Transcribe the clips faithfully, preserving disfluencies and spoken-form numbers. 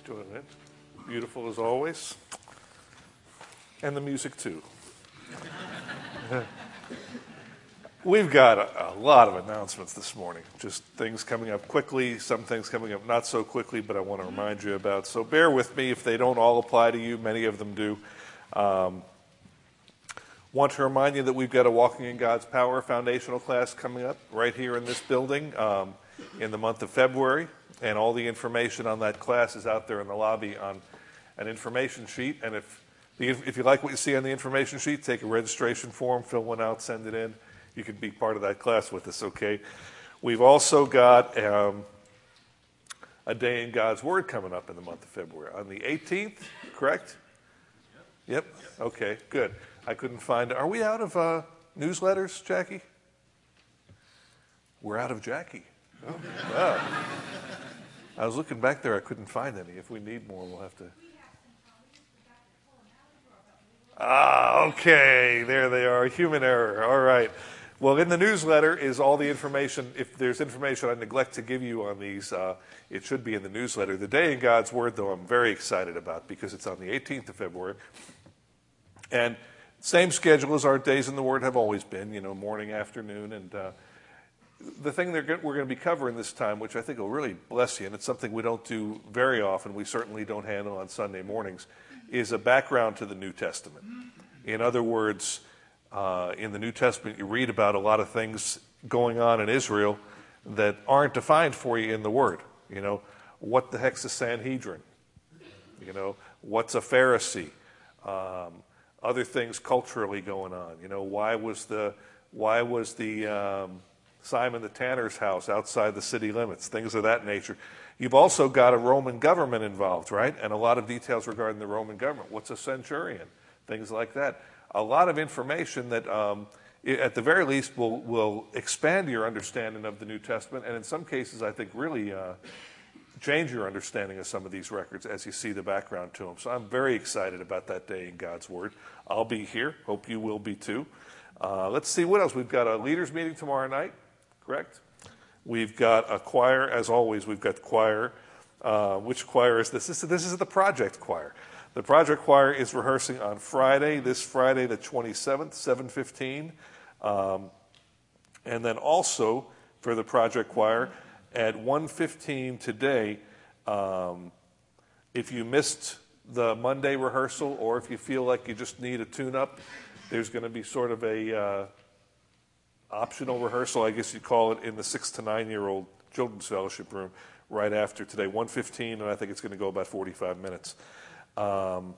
doing it. Beautiful as always. And the music too. We've got a, a lot of announcements this morning. Just things coming up quickly, some things coming up not so quickly, but I want to remind you about. So bear with me if they don't all apply to you. Many of them do. Um, want to remind you that we've got a Walking in God's Power foundational class coming up right here in this building um, in the month of February. And all the information on that class is out there in the lobby on an information sheet. And if the, if you like what you see on the information sheet, take a registration form, fill one out, send it in. You can be part of that class with us, okay? We've also got um, a Day in God's Word coming up in the month of February. On the eighteenth, correct? Yep. Yep. Okay, good. I couldn't find... Are we out of uh, newsletters, Jackie? We're out of Jackie. Oh, wow. I was looking back there. I couldn't find any. If we need more, we'll have to... Ah, okay. There they are. Human error. All right. Well, in the newsletter is all the information. If there's information I neglect to give you on these, uh, it should be in the newsletter. The Day in God's Word, though, I'm very excited about because it's on the eighteenth of February. And same schedule as our days in the Word have always been, you know, morning, afternoon. And uh, the thing that we're going to be covering this time, which I think will really bless you, and it's something we don't do very often, we certainly don't handle on Sunday mornings, is a background to the New Testament. In other words, uh, in the New Testament, you read about a lot of things going on in Israel that aren't defined for you in the Word. You know, what the heck's a Sanhedrin? You know, what's a Pharisee? Um, other things culturally going on. You know, why was the why was the um, Simon the Tanner's house outside the city limits? Things of that nature. You've also got a Roman government involved, right? And a lot of details regarding the Roman government. What's a centurion? Things like that. A lot of information that, um, at the very least, will, will expand your understanding of the New Testament, and in some cases, I think, really uh, change your understanding of some of these records as you see the background to them. So I'm very excited about that Day in God's Word. I'll be here. Hope you will be too. Uh, let's see what else. We've got a leaders meeting tomorrow night, correct? We've got a choir, as always. We've got choir. Uh, which choir is this? This is, this is the Project Choir. The Project Choir is rehearsing on Friday, this Friday the twenty-seventh, seven fifteen. Um, and then also for the Project Choir at one fifteen today, um, if you missed the Monday rehearsal or if you feel like you just need a tune-up, there's going to be sort of a... Uh, optional rehearsal, I guess you'd call it, in the six to nine-year-old Children's Fellowship Room right after today, one fifteen, and I think it's going to go about forty-five minutes. Um,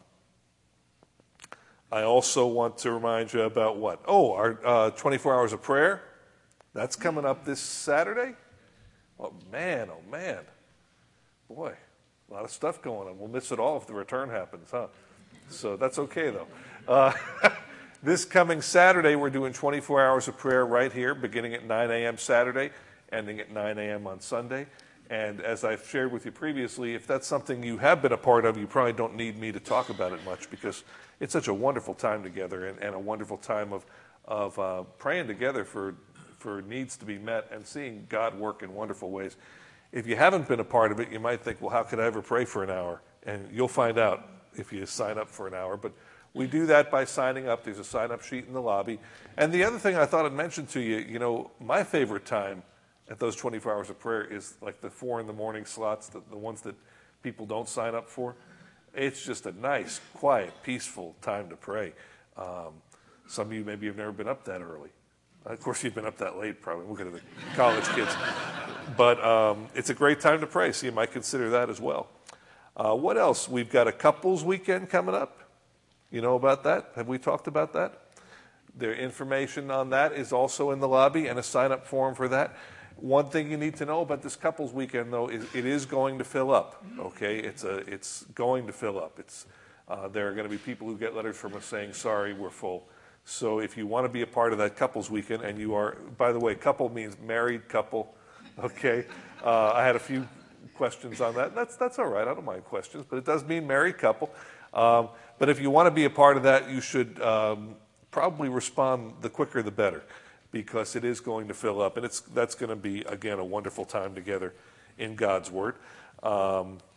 I also want to remind you about what? Oh, our uh, twenty-four hours of prayer. That's coming up this Saturday. Oh, man, oh, man. Boy, a lot of stuff going on. We'll miss it all if the return happens, huh? So that's okay, though. Uh, This coming Saturday, we're doing twenty-four hours of prayer right here, beginning at nine a.m. Saturday, ending at nine a.m. on Sunday. And as I've shared with you previously, if that's something you have been a part of, you probably don't need me to talk about it much because it's such a wonderful time together and, and a wonderful time of, of uh, praying together for, for needs to be met and seeing God work in wonderful ways. If you haven't been a part of it, you might think, well, how could I ever pray for an hour? And you'll find out if you sign up for an hour. But we do that by signing up. There's a sign-up sheet in the lobby. And the other thing I thought I'd mention to you, you know, my favorite time at those twenty-four hours of prayer is like the four in the morning slots, the, the ones that people don't sign up for. It's just a nice, quiet, peaceful time to pray. Um, some of you maybe have never been up that early. Of course, you've been up that late probably. We'll get to the college kids. But um, it's a great time to pray, so you might consider that as well. Uh, what else? We've got a couples weekend coming up. You know about that? Have we talked about that? The information on that is also in the lobby and a sign-up form for that. One thing you need to know about this couples weekend, though, is it is going to fill up. Okay, it's a it's going to fill up. It's uh, there are going to be people who get letters from us saying, "Sorry, we're full." So if you want to be a part of that couples weekend, and you are, by the way, couple means married couple. Okay, uh, I had a few questions on that. That's that's all right. I don't mind questions, but it does mean married couple. Um, but if you want to be a part of that, you should um, probably respond the quicker the better, because it is going to fill up, and it's that's going to be, again, a wonderful time together in God's Word. Um,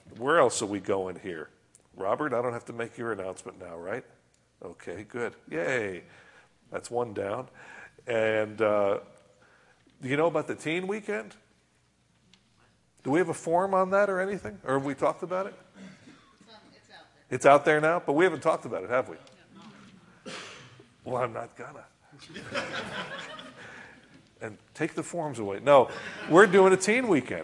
where else are we going here? Robert, I don't have to make your announcement now, right? Okay, good. Yay. That's one down. And uh, do you know about the teen weekend? Do we have a form on that or anything? Or have we talked about it? It's, um, it's out there. It's out there now? But we haven't talked about it, have we? Well, I'm not gonna. And take the forms away. No, we're doing a teen weekend.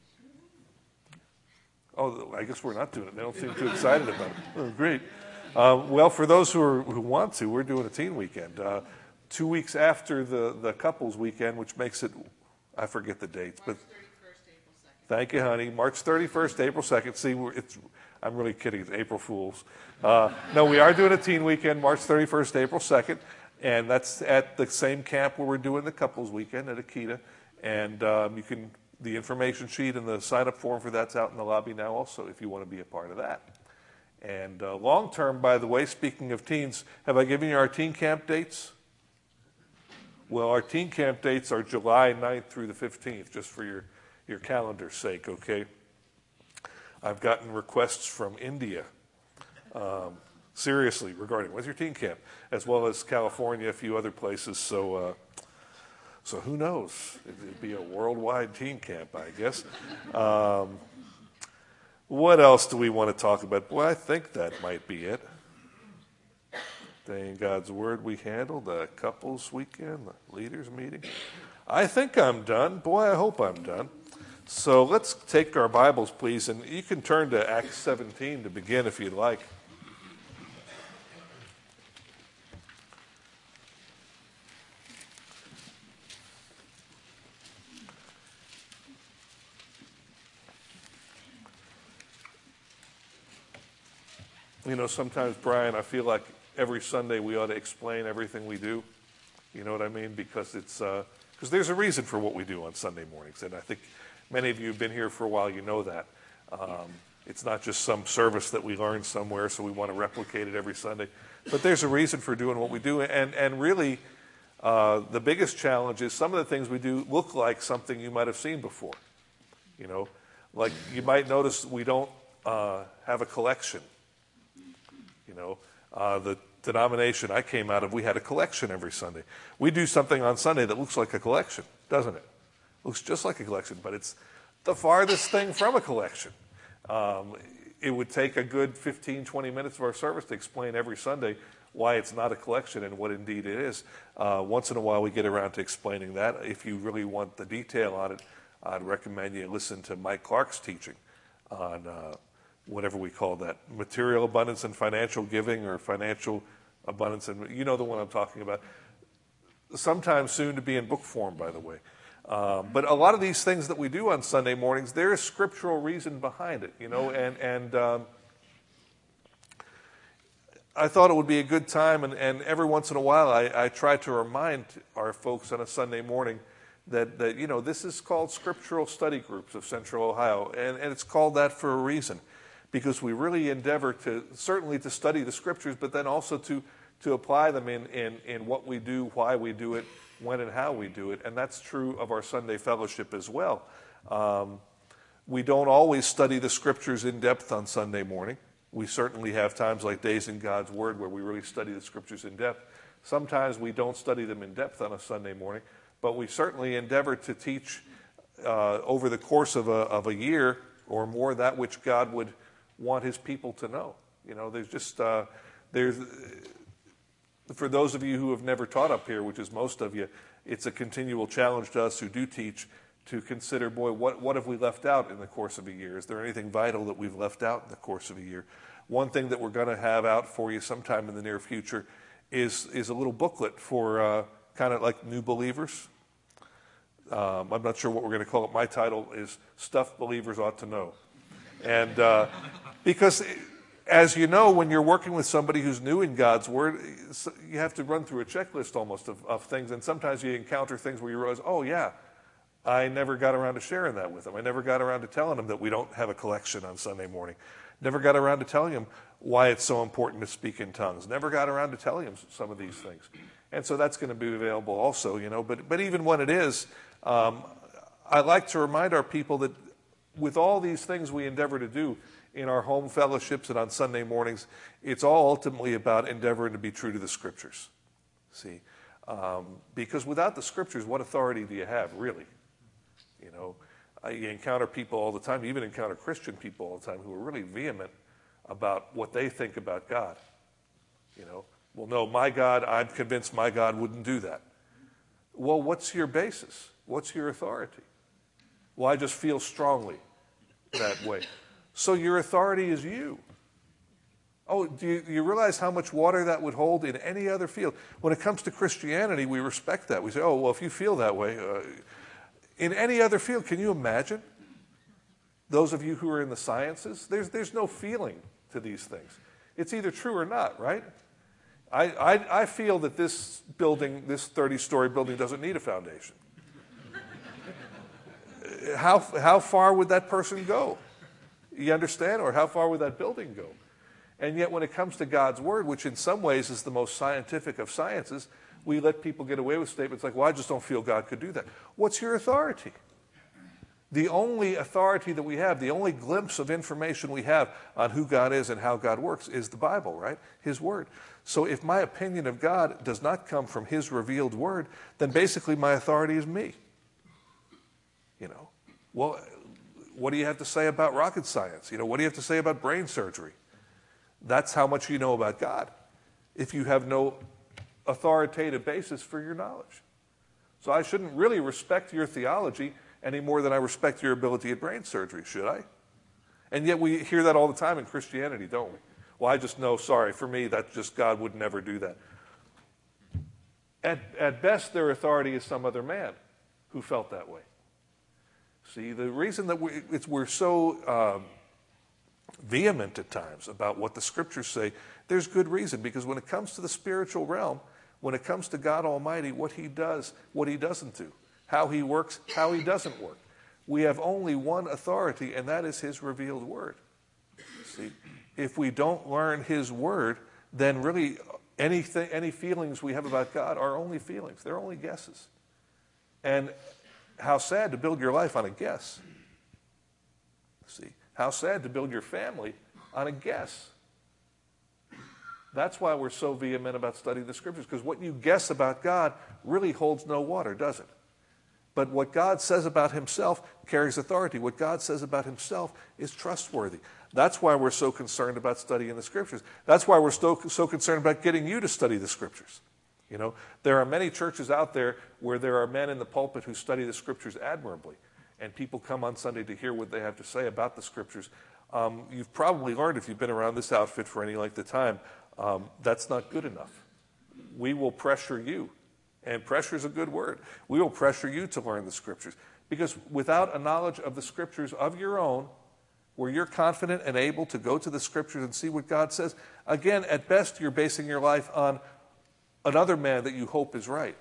Oh, I guess we're not doing it. They don't seem too excited about it. Oh, great. Uh, well, for those who, are, who want to, we're doing a teen weekend. Uh, two weeks after the, the couples weekend, which makes it, I forget the dates, but March thirty-first, April second. thank you, honey. March thirty-first, April second. See, we're, it's, I'm really kidding. It's April Fools. Uh, no, we are doing a teen weekend, March thirty-first, April second. And that's at the same camp where we're doing the couples weekend at Akita. And um, you can, the information sheet and the sign-up form for that's out in the lobby now also if you want to be a part of that. And uh, long-term, by the way, speaking of teens, have I given you our teen camp dates? Well, our teen camp dates are July ninth through the fifteenth, just for your, your calendar's sake, okay? I've gotten requests from India. Um, Seriously, regarding when's your teen camp, as well as California, a few other places. So, uh, so who knows? It'd be a worldwide teen camp, I guess. Um, what else do we want to talk about? Well, I think that might be it. Thank God's word, we handled the couples weekend, the leaders meeting. I think I'm done. Boy, I hope I'm done. So let's take our Bibles, please, and you can turn to Acts seventeen to begin if you'd like. You know, sometimes, Brian, I feel like every Sunday we ought to explain everything we do. You know what I mean? Because it's because uh, there's a reason for what we do on Sunday mornings, and I think many of you have been here for a while. You know that um, it's not just some service that we learned somewhere, so we want to replicate it every Sunday. But there's a reason for doing what we do, and and really, uh, the biggest challenge is some of the things we do look like something you might have seen before. You know, like you might notice we don't uh, have a collection. You know, uh, the denomination I came out of, we had a collection every Sunday. We do something on Sunday that looks like a collection, doesn't it? Looks just like a collection, but it's the farthest thing from a collection. Um, it would take a good fifteen, twenty minutes of our service to explain every Sunday why it's not a collection and what indeed it is. Uh, once in a while we get around to explaining that. If you really want the detail on it, I'd recommend you listen to Mike Clark's teaching on uh, whatever we call that, material abundance and financial giving, or financial abundance, and you know the one I'm talking about. Sometime soon to be in book form, by the way. Um, but a lot of these things that we do on Sunday mornings, there is scriptural reason behind it, you know, and, and um, I thought it would be a good time, and, and every once in a while I, I try to remind our folks on a Sunday morning that, that, you know, this is called Scriptural Study Groups of Central Ohio, and, and it's called that for a reason. Because we really endeavor to, certainly to study the Scriptures, but then also to, to apply them in, in, in what we do, why we do it, when and how we do it. And that's true of our Sunday fellowship as well. Um, we don't always study the Scriptures in depth on Sunday morning. We certainly have times like Days in God's Word where we really study the Scriptures in depth. Sometimes we don't study them in depth on a Sunday morning, but we certainly endeavor to teach uh, over the course of a, of a year or more that which God would want his people to know. You know, there's just, uh, there's, for those of you who have never taught up here, which is most of you, it's a continual challenge to us who do teach to consider, boy, what, what have we left out in the course of a year? Is there anything vital that we've left out in the course of a year? One thing that we're going to have out for you sometime in the near future is, is a little booklet for uh, kind of like new believers. Um, I'm not sure what we're going to call it. My title is Stuff Believers Ought to Know. And uh, because, as you know, when you're working with somebody who's new in God's Word, you have to run through a checklist almost of, of things. And sometimes you encounter things where you realize, oh, yeah, I never got around to sharing that with them. I never got around to telling them that we don't have a collection on Sunday morning. Never got around to telling them why it's so important to speak in tongues. Never got around to telling them some of these things. And so that's going to be available also, you know. But, but even when it is, um, I like to remind our people that with all these things we endeavor to do in our home fellowships and on Sunday mornings, it's all ultimately about endeavoring to be true to the Scriptures. See, um, because without the Scriptures, what authority do you have, really? You know, I encounter people all the time, even encounter Christian people all the time, who are really vehement about what they think about God. You know, well, no, my God, I'm convinced my God wouldn't do that. Well, what's your basis? What's your authority? Well, I just feel strongly that way. So your authority is you. Oh, do you, do you realize how much water that would hold in any other field? When it comes to Christianity, we respect that. We say, oh, well, if you feel that way, uh, in any other field, can you imagine? Those of you who are in the sciences, there's, there's no feeling to these things. It's either true or not, right? I, I, I feel that this building, this thirty-story building, doesn't need a foundation. How, how far would that person go? You understand? Or how far would that building go? And yet when it comes to God's Word, which in some ways is the most scientific of sciences, we let people get away with statements like, well, I just don't feel God could do that. What's your authority? The only authority that we have, the only glimpse of information we have on who God is and how God works is the Bible, right? His Word. So if my opinion of God does not come from His revealed Word, then basically my authority is me. You know, well, what do you have to say about rocket science? You know, what do you have to say about brain surgery? That's how much you know about God, if you have no authoritative basis for your knowledge. So I shouldn't really respect your theology any more than I respect your ability at brain surgery, should I? And yet we hear that all the time in Christianity, don't we? Well, I just know, sorry, for me, that just God would never do that. At, at best, their authority is some other man who felt that way. See, the reason that we, it's, we're so um, vehement at times about what the Scriptures say, there's good reason, because when it comes to the spiritual realm, when it comes to God Almighty, what He does, what He doesn't do, how He works, how He doesn't work, we have only one authority, and that is His revealed Word. See, if we don't learn His Word, then really anything, any feelings we have about God are only feelings. They're only guesses. And how sad to build your life on a guess. See, how sad to build your family on a guess. That's why we're so vehement about studying the Scriptures, because what you guess about God really holds no water, does it? But what God says about Himself carries authority. What God says about Himself is trustworthy. That's why we're so concerned about studying the Scriptures. That's why we're so, so concerned about getting you to study the Scriptures. You know, there are many churches out there where there are men in the pulpit who study the Scriptures admirably, and people come on Sunday to hear what they have to say about the Scriptures. Um, you've probably learned, if you've been around this outfit for any length of time, um, that's not good enough. We will pressure you, and pressure is a good word. We will pressure you to learn the Scriptures, because without a knowledge of the Scriptures of your own, where you're confident and able to go to the Scriptures and see what God says, again, at best, you're basing your life on another man that you hope is right.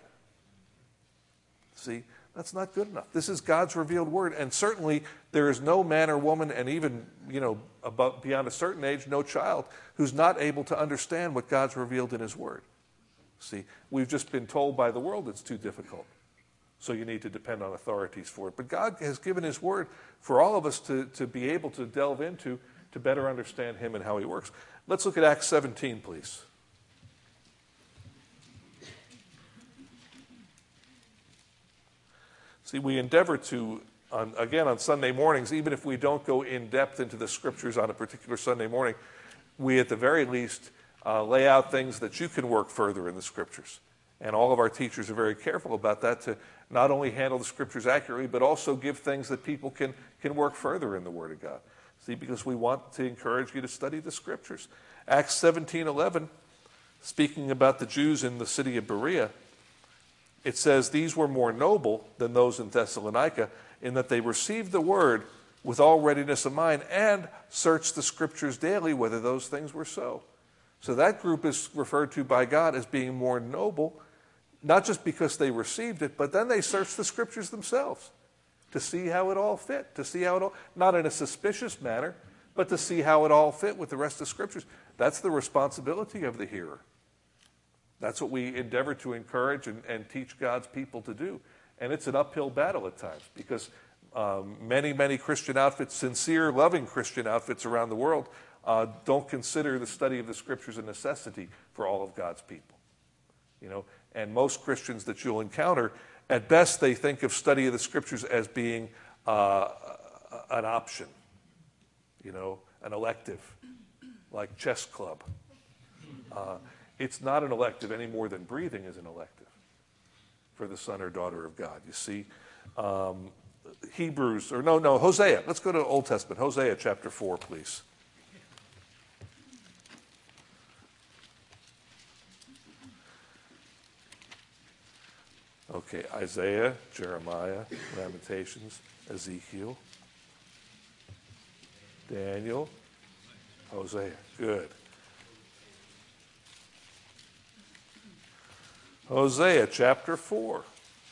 See, that's not good enough. This is God's revealed Word, and certainly there is no man or woman, and even, you know, about beyond a certain age, no child, who's not able to understand what God's revealed in His Word. See, we've just been told by the world it's too difficult, so you need to depend on authorities for it. But God has given His Word for all of us to, to be able to delve into, to better understand Him and how He works. Let's look at Acts seventeen, please. See, we endeavor to, on, again, on Sunday mornings, even if we don't go in depth into the Scriptures on a particular Sunday morning, we at the very least uh, lay out things that you can work further in the Scriptures. And all of our teachers are very careful about that, to not only handle the Scriptures accurately, but also give things that people can, can work further in the Word of God. See, because we want to encourage you to study the Scriptures. Acts seventeen eleven, speaking about the Jews in the city of Berea, it says, these were more noble than those in Thessalonica, in that they received the Word with all readiness of mind and searched the Scriptures daily whether those things were so. So that group is referred to by God as being more noble, not just because they received it, but then they searched the Scriptures themselves to see how it all fit, to see how it all, not in a suspicious manner, but to see how it all fit with the rest of the Scriptures. That's the responsibility of the hearer. That's what we endeavor to encourage and, and teach God's people to do. And it's an uphill battle at times, because um, many, many Christian outfits, sincere, loving Christian outfits around the world, uh, don't consider the study of the Scriptures a necessity for all of God's people. You know, and most Christians that you'll encounter, at best, they think of study of the Scriptures as being uh, an option, you know, an elective, like chess club. Uh, it's not an elective any more than breathing is an elective for the son or daughter of God. You see, um, Hebrews, or no, no, Hosea. Let's go to Old Testament. Hosea chapter four, please. Okay, Isaiah, Jeremiah, Lamentations, Ezekiel, Daniel, Hosea. Good. Hosea chapter four.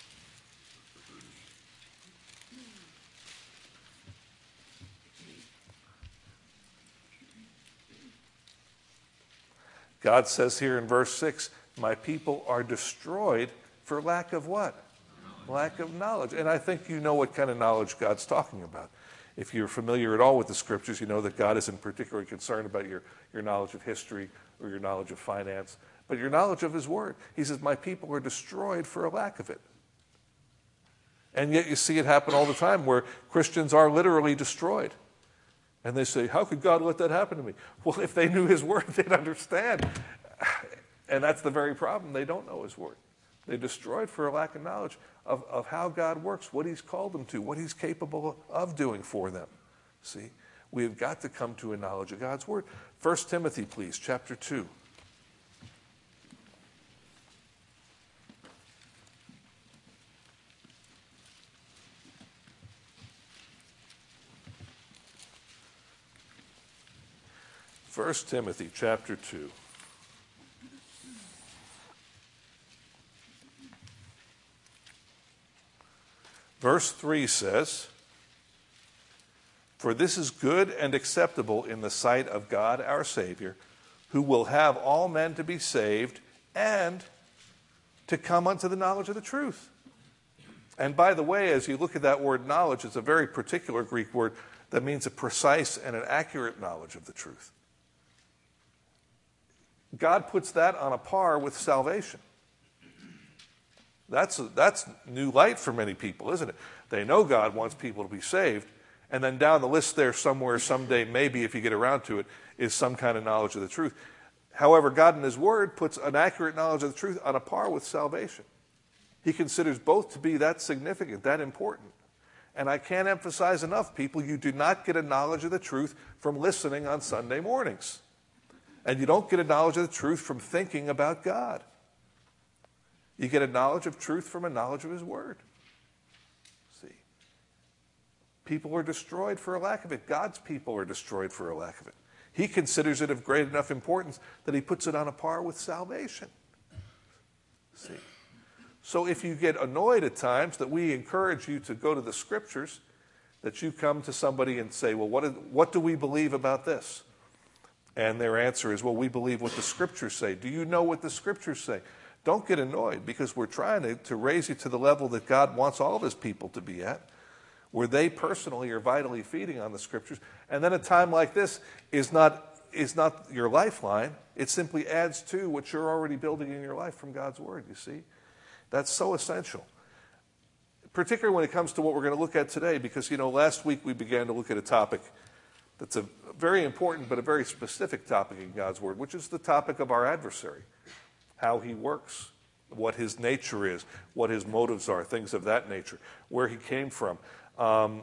God says here in verse six, my people are destroyed for lack of what? Lack of knowledge. And I think you know what kind of knowledge God's talking about. If you're familiar at all with the Scriptures, you know that God isn't particularly concerned about your, your knowledge of history or your knowledge of finance, but your knowledge of His Word. He says, my people are destroyed for a lack of it. And yet you see it happen all the time where Christians are literally destroyed. And they say, how could God let that happen to me? Well, if they knew His Word, they'd understand. And that's the very problem. They don't know His Word. They're destroyed for a lack of knowledge of, of how God works, what He's called them to, what He's capable of doing for them. See, we've got to come to a knowledge of God's Word. First Timothy, please, chapter two. First Timothy, chapter two. Verse three says, for this is good and acceptable in the sight of God our Savior, who will have all men to be saved and to come unto the knowledge of the truth. And by the way, as you look at that word knowledge, it's a very particular Greek word that means a precise and an accurate knowledge of the truth. God puts that on a par with salvation. That's, a, that's new light for many people, isn't it? They know God wants people to be saved, and then down the list there somewhere, someday, maybe if you get around to it, is some kind of knowledge of the truth. However, God in His Word puts an accurate knowledge of the truth on a par with salvation. He considers both to be that significant, that important. And I can't emphasize enough, people, you do not get a knowledge of the truth from listening on Sunday mornings. And you don't get a knowledge of the truth from thinking about God. You get a knowledge of truth from a knowledge of His Word. See? People are destroyed for a lack of it. God's people are destroyed for a lack of it. He considers it of great enough importance that He puts it on a par with salvation. See? So if you get annoyed at times that we encourage you to go to the Scriptures, that you come to somebody and say, well, what, is, what do we believe about this? And their answer is, well, we believe what the Scriptures say. Do you know what the Scriptures say? Don't get annoyed, because we're trying to, to raise you to the level that God wants all of His people to be at, where they personally are vitally feeding on the Scriptures. And then a time like this is not, is not your lifeline. It simply adds to what you're already building in your life from God's Word, you see. That's so essential, particularly when it comes to what we're going to look at today, because, you know, last week we began to look at a topic that's a very important but a very specific topic in God's Word, which is the topic of our adversary. How he works, what his nature is, what his motives are, things of that nature, where he came from. Um,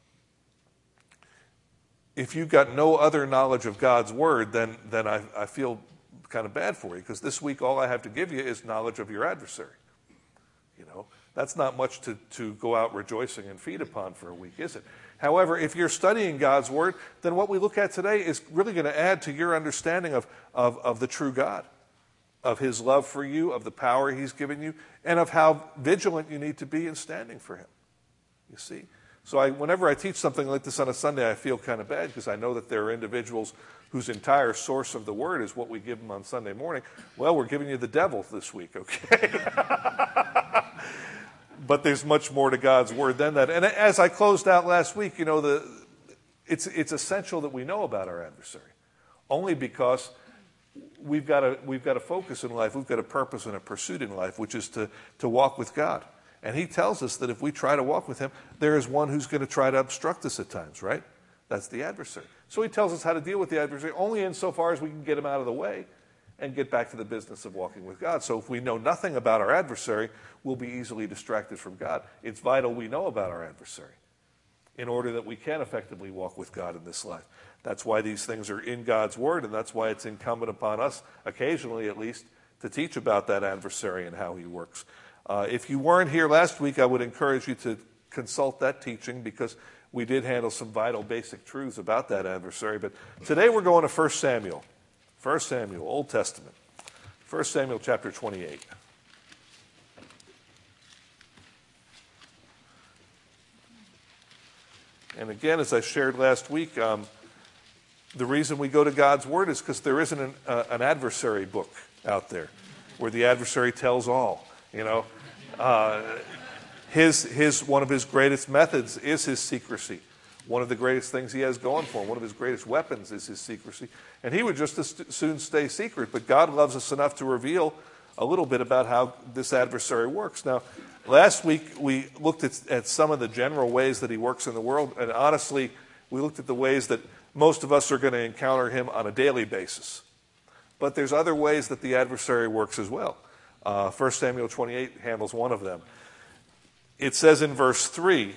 if you've got no other knowledge of God's Word, then, then I, I feel kind of bad for you, because this week all I have to give you is knowledge of your adversary. You know, that's not much to, to go out rejoicing and feed upon for a week, is it? However, if you're studying God's Word, then what we look at today is really going to add to your understanding of, of, of the true God, of His love for you, of the power He's given you, and of how vigilant you need to be in standing for Him. You see? So I, whenever I teach something like this on a Sunday, I feel kind of bad, because I know that there are individuals whose entire source of the Word is what we give them on Sunday morning. Well, we're giving you the devil this week, okay? but there's much more to God's word than that. And as I closed out last week, you know, the it's it's essential that we know about our adversary, only because we've got a we've got a focus in life, we've got a purpose and a pursuit in life, which is to to walk with God. And he tells us that if we try to walk with him, there is one who's going to try to obstruct us at times, right? That's the adversary. So he tells us how to deal with the adversary only insofar as we can get him out of the way and get back to the business of walking with God. So if we know nothing about our adversary, we'll be easily distracted from God. It's vital we know about our adversary in order that we can effectively walk with God in this life. That's why these things are in God's word, and that's why it's incumbent upon us, occasionally at least, to teach about that adversary and how he works. Uh, if you weren't here last week, I would encourage you to consult that teaching because we did handle some vital basic truths about that adversary. But today we're going to First Samuel. First Samuel, Old Testament. First Samuel chapter twenty-eight. And again, as I shared last week, um, the reason we go to God's Word is because there isn't an, uh, an adversary book out there where the adversary tells all. You know, uh, his his one of his greatest methods is his secrecy. One of the greatest things he has going for him, one of his greatest weapons is his secrecy. And he would just as soon stay secret, but God loves us enough to reveal a little bit about how this adversary works. Now, last week we looked at, at some of the general ways that he works in the world, and honestly, we looked at the ways that most of us are going to encounter him on a daily basis. But there's other ways that the adversary works as well. Uh, First Samuel twenty-eight handles one of them. It says in verse three,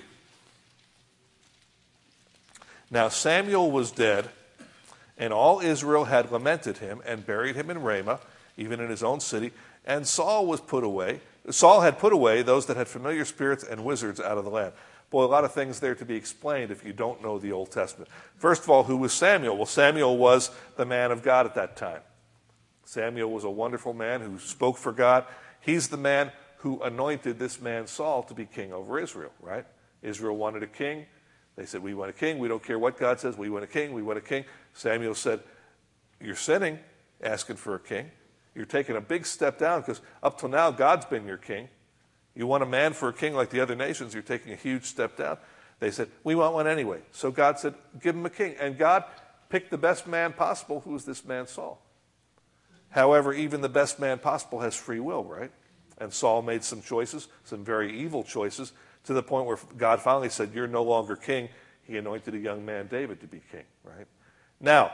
"Now Samuel was dead, and all Israel had lamented him and buried him in Ramah, even in his own city. And Saul was put away. Saul had put away those that had familiar spirits and wizards out of the land." Boy, a lot of things there to be explained if you don't know the Old Testament. First of all, who was Samuel? Well, Samuel was the man of God at that time. Samuel was a wonderful man who spoke for God. He's the man who anointed this man Saul to be king over Israel, right? Israel wanted a king. They said, we want a king. We don't care what God says. We want a king. We want a king. Samuel said, you're sinning, asking for a king. You're taking a big step down because up till now, God's been your king. You want a man for a king like the other nations, you're taking a huge step down. They said, we want one anyway. So God said, give him a king. And God picked the best man possible, who was this man Saul. However, even the best man possible has free will, right? And Saul made some choices, some very evil choices, to the point where God finally said, you're no longer king. He anointed a young man, David, to be king, right? Now,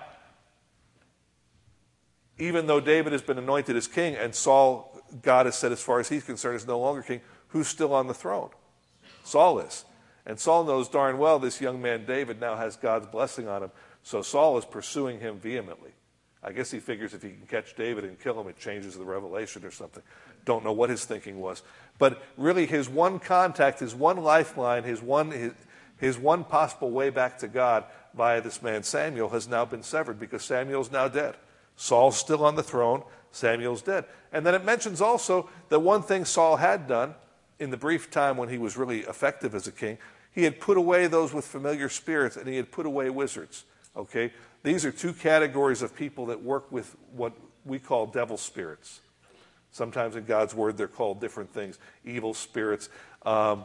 even though David has been anointed as king and Saul, God has said as far as he's concerned, is no longer king, who's still on the throne? Saul is. And Saul knows darn well this young man, David, now has God's blessing on him. So Saul is pursuing him vehemently. I guess he figures if he can catch David and kill him, it changes the revelation or something. Don't know what his thinking was. But really his one contact, his one lifeline, his one, his, his one possible way back to God via this man Samuel has now been severed because Samuel's now dead. Saul's still on the throne. Samuel's dead. And then it mentions also that one thing Saul had done in the brief time when he was really effective as a king, he had put away those with familiar spirits and he had put away wizards. Okay? These are two categories of people that work with what we call devil spirits. Sometimes in God's word they're called different things, evil spirits. Um,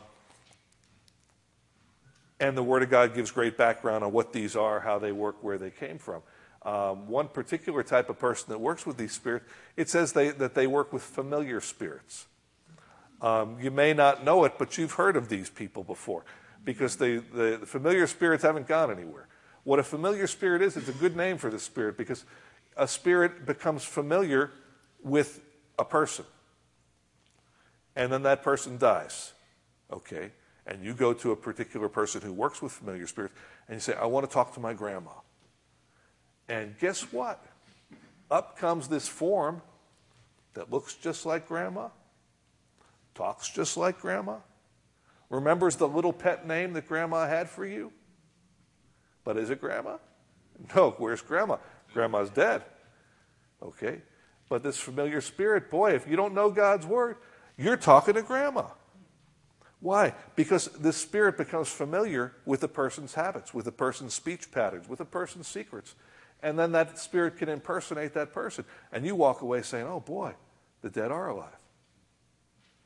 and the word of God gives great background on what these are, how they work, where they came from. Um, one particular type of person that works with these spirits, it says they, that they work with familiar spirits. Um, you may not know it, but you've heard of these people before because they, the, the familiar spirits haven't gone anywhere. What a familiar spirit is, it's a good name for the spirit because a spirit becomes familiar with a person. And then that person dies. Okay? And you go to a particular person who works with familiar spirits and you say, I want to talk to my grandma. And guess what? Up comes this form that looks just like grandma, talks just like grandma, remembers the little pet name that grandma had for you. But is it grandma? No, where's grandma? Grandma's dead. Okay? But this familiar spirit, boy, if you don't know God's word, you're talking to grandma. Why? Because this spirit becomes familiar with the person's habits, with the person's speech patterns, with the person's secrets. And then that spirit can impersonate that person. And you walk away saying, oh boy, the dead are alive.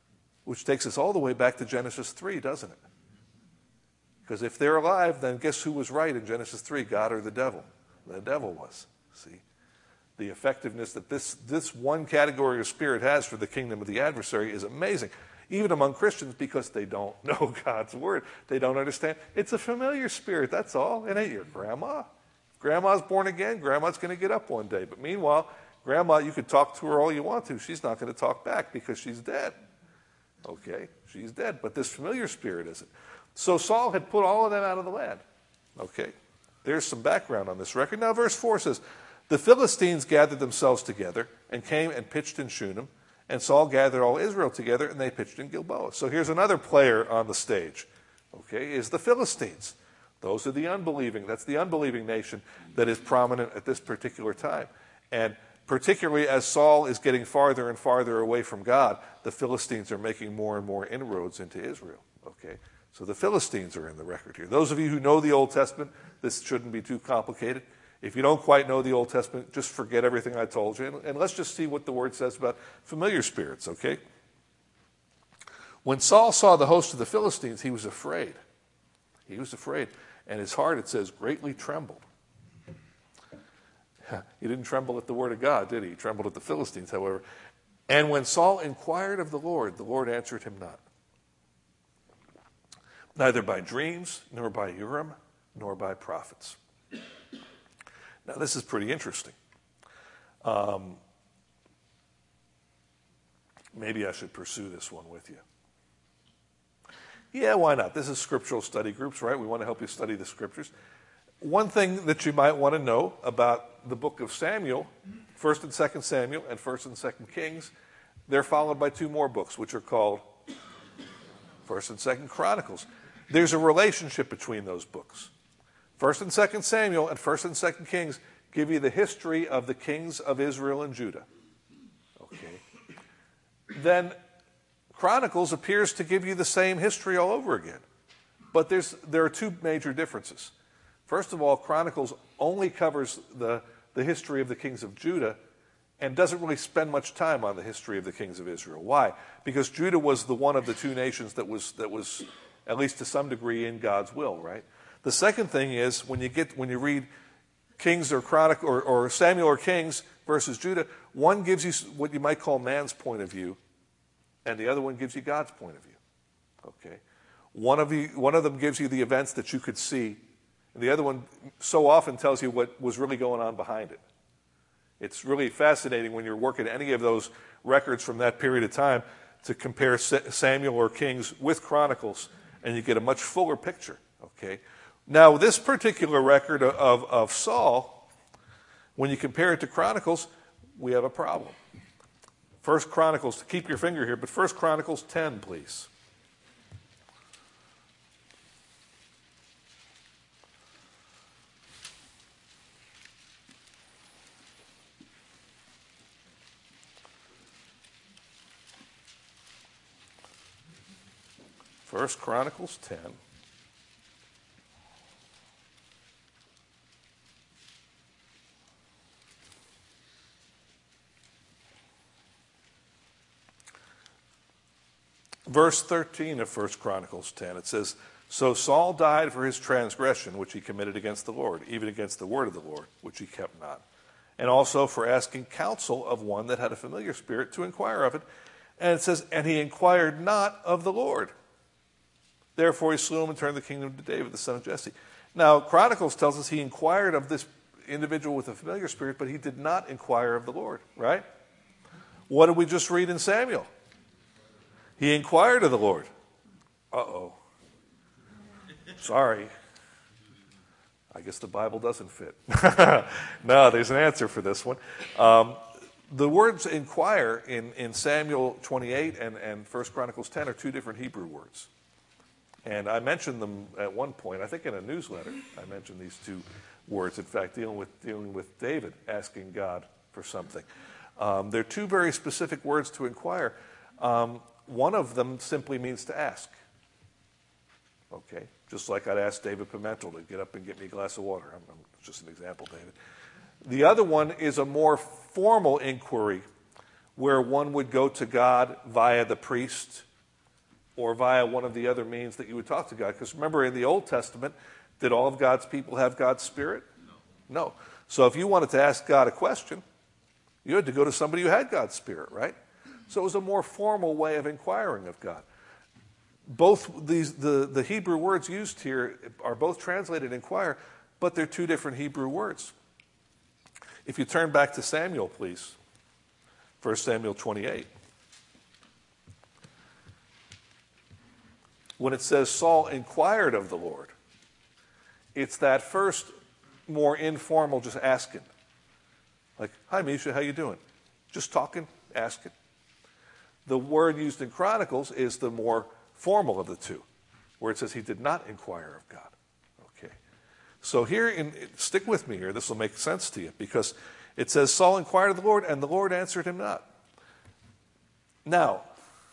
which takes us all the way back to Genesis three, doesn't it? Because if they're alive, then guess who was right in Genesis three, God or the devil? The devil was. See? The effectiveness that this, this one category of spirit has for the kingdom of the adversary is amazing. Even among Christians, because they don't know God's word. They don't understand. It's a familiar spirit, that's all. It ain't your grandma. Grandma's born again. Grandma's going to get up one day. But meanwhile, grandma, you could talk to her all you want to. She's not going to talk back because she's dead. Okay, she's dead. But this familiar spirit isn't. So Saul had put all of them out of the land. Okay, there's some background on this record. Now verse four says, the Philistines gathered themselves together and came and pitched in Shunem, and Saul gathered all Israel together and they pitched in Gilboa. So here's another player on the stage, okay, is the Philistines. Those are the unbelieving. That's the unbelieving nation that is prominent at this particular time. And particularly as Saul is getting farther and farther away from God, the Philistines are making more and more inroads into Israel, okay. So the Philistines are in the record here. Those of you who know the Old Testament, this shouldn't be too complicated. If you don't quite know the Old Testament, just forget everything I told you. And, and let's just see what the word says about familiar spirits, okay? When Saul saw the host of the Philistines, he was afraid. He was afraid. And his heart, it says, greatly trembled. He didn't tremble at the word of God, did he? He trembled at the Philistines, however. And when Saul inquired of the Lord, the Lord answered him not. Neither by dreams, nor by Urim, nor by prophets. Now, this is pretty interesting. Um, maybe I should pursue this one with you. Yeah, why not? This is scriptural study groups, right? We want to help you study the scriptures. One thing that you might want to know about the book of Samuel, First and Second Samuel and First and Second Kings, they're followed by two more books, which are called First and Second Chronicles. There's a relationship between those books. First and Second Samuel and First and Second Kings give you the history of the kings of Israel and Judah. Okay. Then Chronicles appears to give you the same history all over again. But there's, there are two major differences. First of all, Chronicles only covers the, the history of the kings of Judah and doesn't really spend much time on the history of the kings of Israel. Why? Because Judah was the one of the two nations that was, that was at least to some degree in God's will, right? The second thing is when you get when you read Kings or Chronicle or, or Samuel or Kings versus Judah, one gives you what you might call man's point of view, and the other one gives you God's point of view. Okay, one of you one of them gives you the events that you could see, and the other one so often tells you what was really going on behind it. It's really fascinating when you're working any of those records from that period of time to compare Samuel or Kings with Chronicles, and you get a much fuller picture. Okay. Now, this particular record of, of Saul, when you compare it to Chronicles, we have a problem. First Chronicles, keep your finger here, but First Chronicles ten, please. First Chronicles ten. Verse thirteen of First Chronicles ten, it says, so Saul died for his transgression, which he committed against the Lord, even against the word of the Lord, which he kept not. And also for asking counsel of one that had a familiar spirit to inquire of it. And it says, and he inquired not of the Lord. Therefore he slew him and turned the kingdom to David, the son of Jesse. Now, Chronicles tells us he inquired of this individual with a familiar spirit, but he did not inquire of the Lord, right? What did we just read in Samuel? He inquired of the Lord. Uh-oh. Sorry. I guess the Bible doesn't fit. No, there's an answer for this one. Um, the words inquire in, in Samuel twenty-eight and, and First Chronicles ten are two different Hebrew words. And I mentioned them at one point, I think in a newsletter, I mentioned these two words, in fact, dealing with, dealing with David asking God for something. Um, they're two very specific words to inquire. Um, one of them simply means to ask. Okay, just like I'd ask David Pimentel to get up and get me a glass of water. I'm, I'm just an example, David. The other one is a more formal inquiry where one would go to God via the priest or via one of the other means that you would talk to God. Because remember, in the Old Testament, did all of God's people have God's Spirit? No. No. So if you wanted to ask God a question, you had to go to somebody who had God's Spirit, right? So it was a more formal way of inquiring of God. Both these, the, the Hebrew words used here are both translated inquire, but they're two different Hebrew words. If you turn back to Samuel, please, First Samuel twenty-eight. When it says Saul inquired of the Lord, it's that first more informal just asking. Like, hi, Misha, how you doing? Just talking, asking. The word used in Chronicles is the more formal of the two, where it says he did not inquire of God. Okay. So here, in, stick with me here, this will make sense to you, because it says Saul inquired of the Lord, and the Lord answered him not. Now,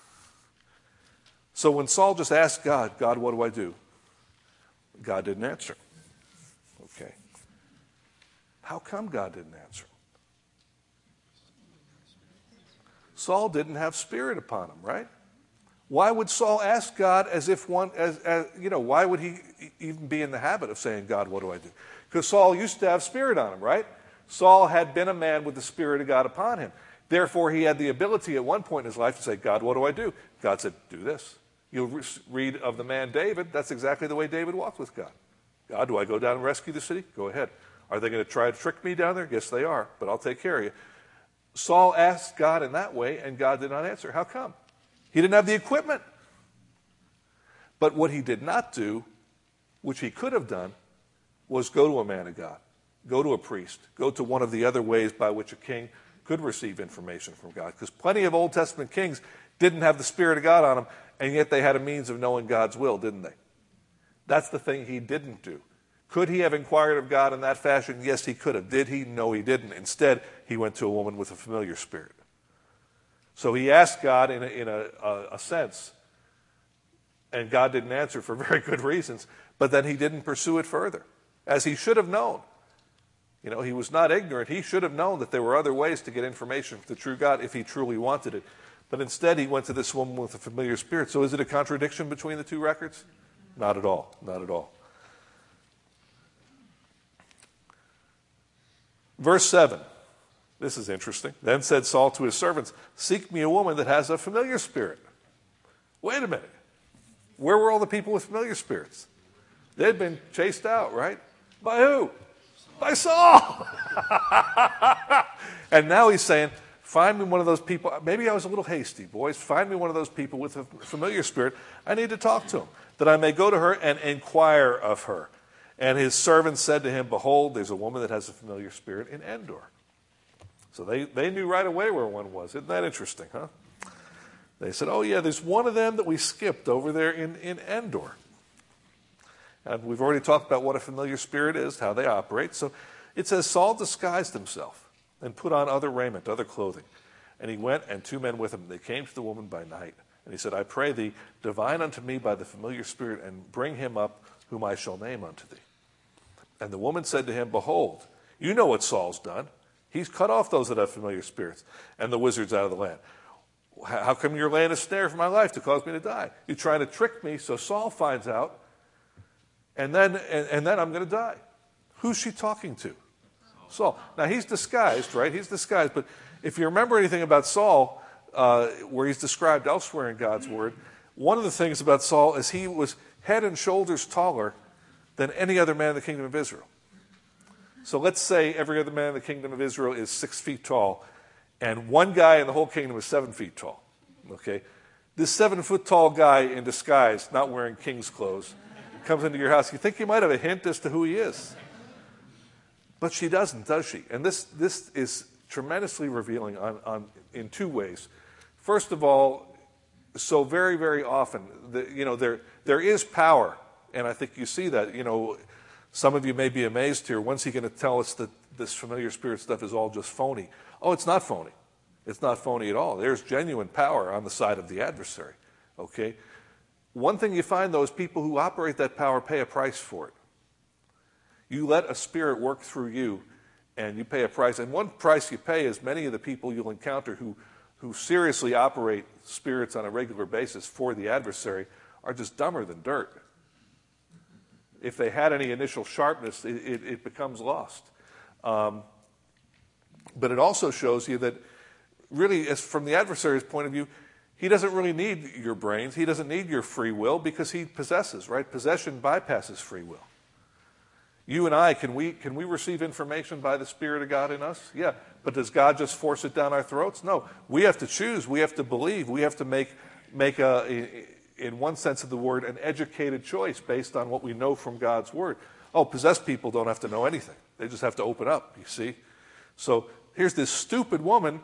so when Saul just asked God, God, what do I do? God didn't answer. Okay. How come God didn't answer? Saul didn't have spirit upon him, right? Why would Saul ask God as if one, as, as you know, why would he even be in the habit of saying, God, what do I do? Because Saul used to have spirit on him, right? Saul had been a man with the Spirit of God upon him. Therefore, he had the ability at one point in his life to say, God, what do I do? God said, do this. You'll re- read of the man David. That's exactly the way David walked with God. God, do I go down and rescue the city? Go ahead. Are they going to try to trick me down there? Yes, they are, but I'll take care of you. Saul asked God in that way, and God did not answer. How come? He didn't have the equipment. But what he did not do, which he could have done, was go to a man of God, go to a priest, go to one of the other ways by which a king could receive information from God. Because plenty of Old Testament kings didn't have the Spirit of God on them, and yet they had a means of knowing God's will, didn't they? That's the thing he didn't do. Could he have inquired of God in that fashion? Yes, he could have. Did he? No, he didn't. Instead, he went to a woman with a familiar spirit. So he asked God in a, in a, a, a sense, and God didn't answer for very good reasons, but then he didn't pursue it further, as he should have known. You know, he was not ignorant. He should have known that there were other ways to get information from the true God if he truly wanted it. But instead, he went to this woman with a familiar spirit. So is it a contradiction between the two records? Not at all. Not at all. Verse seven. This is interesting. Then said Saul to his servants, seek me a woman that has a familiar spirit. Wait a minute. Where were all the people with familiar spirits? They'd been chased out, right? By who? By Saul. And now he's saying, find me one of those people. Maybe I was a little hasty, boys. Find me one of those people with a familiar spirit. I need to talk to him, that I may go to her and inquire of her. And his servants said to him, behold, there's a woman that has a familiar spirit in Endor. So they, they knew right away where one was. Isn't that interesting, huh? They said, oh, yeah, there's one of them that we skipped over there in, in Endor. And we've already talked about what a familiar spirit is, how they operate. So it says, Saul disguised himself and put on other raiment, other clothing. And he went, and two men with him. They came to the woman by night. And he said, I pray thee, divine unto me by the familiar spirit, and bring him up, whom I shall name unto thee. And the woman said to him, behold, you know what Saul's done. He's cut off those that have familiar spirits and the wizards out of the land. How come you're laying a snare for my life to cause me to die? You're trying to trick me so Saul finds out, and then, and, and then I'm going to die. Who's she talking to? Saul. Now, he's disguised, right? He's disguised. But if you remember anything about Saul, uh, where he's described elsewhere in God's Word, one of the things about Saul is he was head and shoulders taller than any other man in the kingdom of Israel. So let's say every other man in the kingdom of Israel is six feet tall, and one guy in the whole kingdom is seven feet tall. Okay? This seven-foot-tall guy in disguise, not wearing king's clothes, comes into your house. You think you might have a hint as to who he is. But she doesn't, does she? And this, this is tremendously revealing on, on, in two ways. First of all, so very, very often, the, you know, there there is power, and I think you see that. You know, some of you may be amazed here. When's he going to tell us that this familiar spirit stuff is all just phony? Oh, it's not phony. It's not phony at all. There's genuine power on the side of the adversary, okay? One thing you find, though, is people who operate that power pay a price for it. You let a spirit work through you, and you pay a price. And one price you pay is many of the people you'll encounter who who seriously operate spirits on a regular basis for the adversary are just dumber than dirt. If they had any initial sharpness, it, it, it becomes lost. Um, but it also shows you that really, as from the adversary's point of view, he doesn't really need your brains. He doesn't need your free will because he possesses, right? Possession bypasses free will. You and I, can we can we receive information by the Spirit of God in us? Yeah. But does God just force it down our throats? No. We have to choose. We have to believe. We have to make, make a, in one sense of the word, an educated choice based on what we know from God's Word. Oh, possessed people don't have to know anything. They just have to open up, you see. So here's this stupid woman,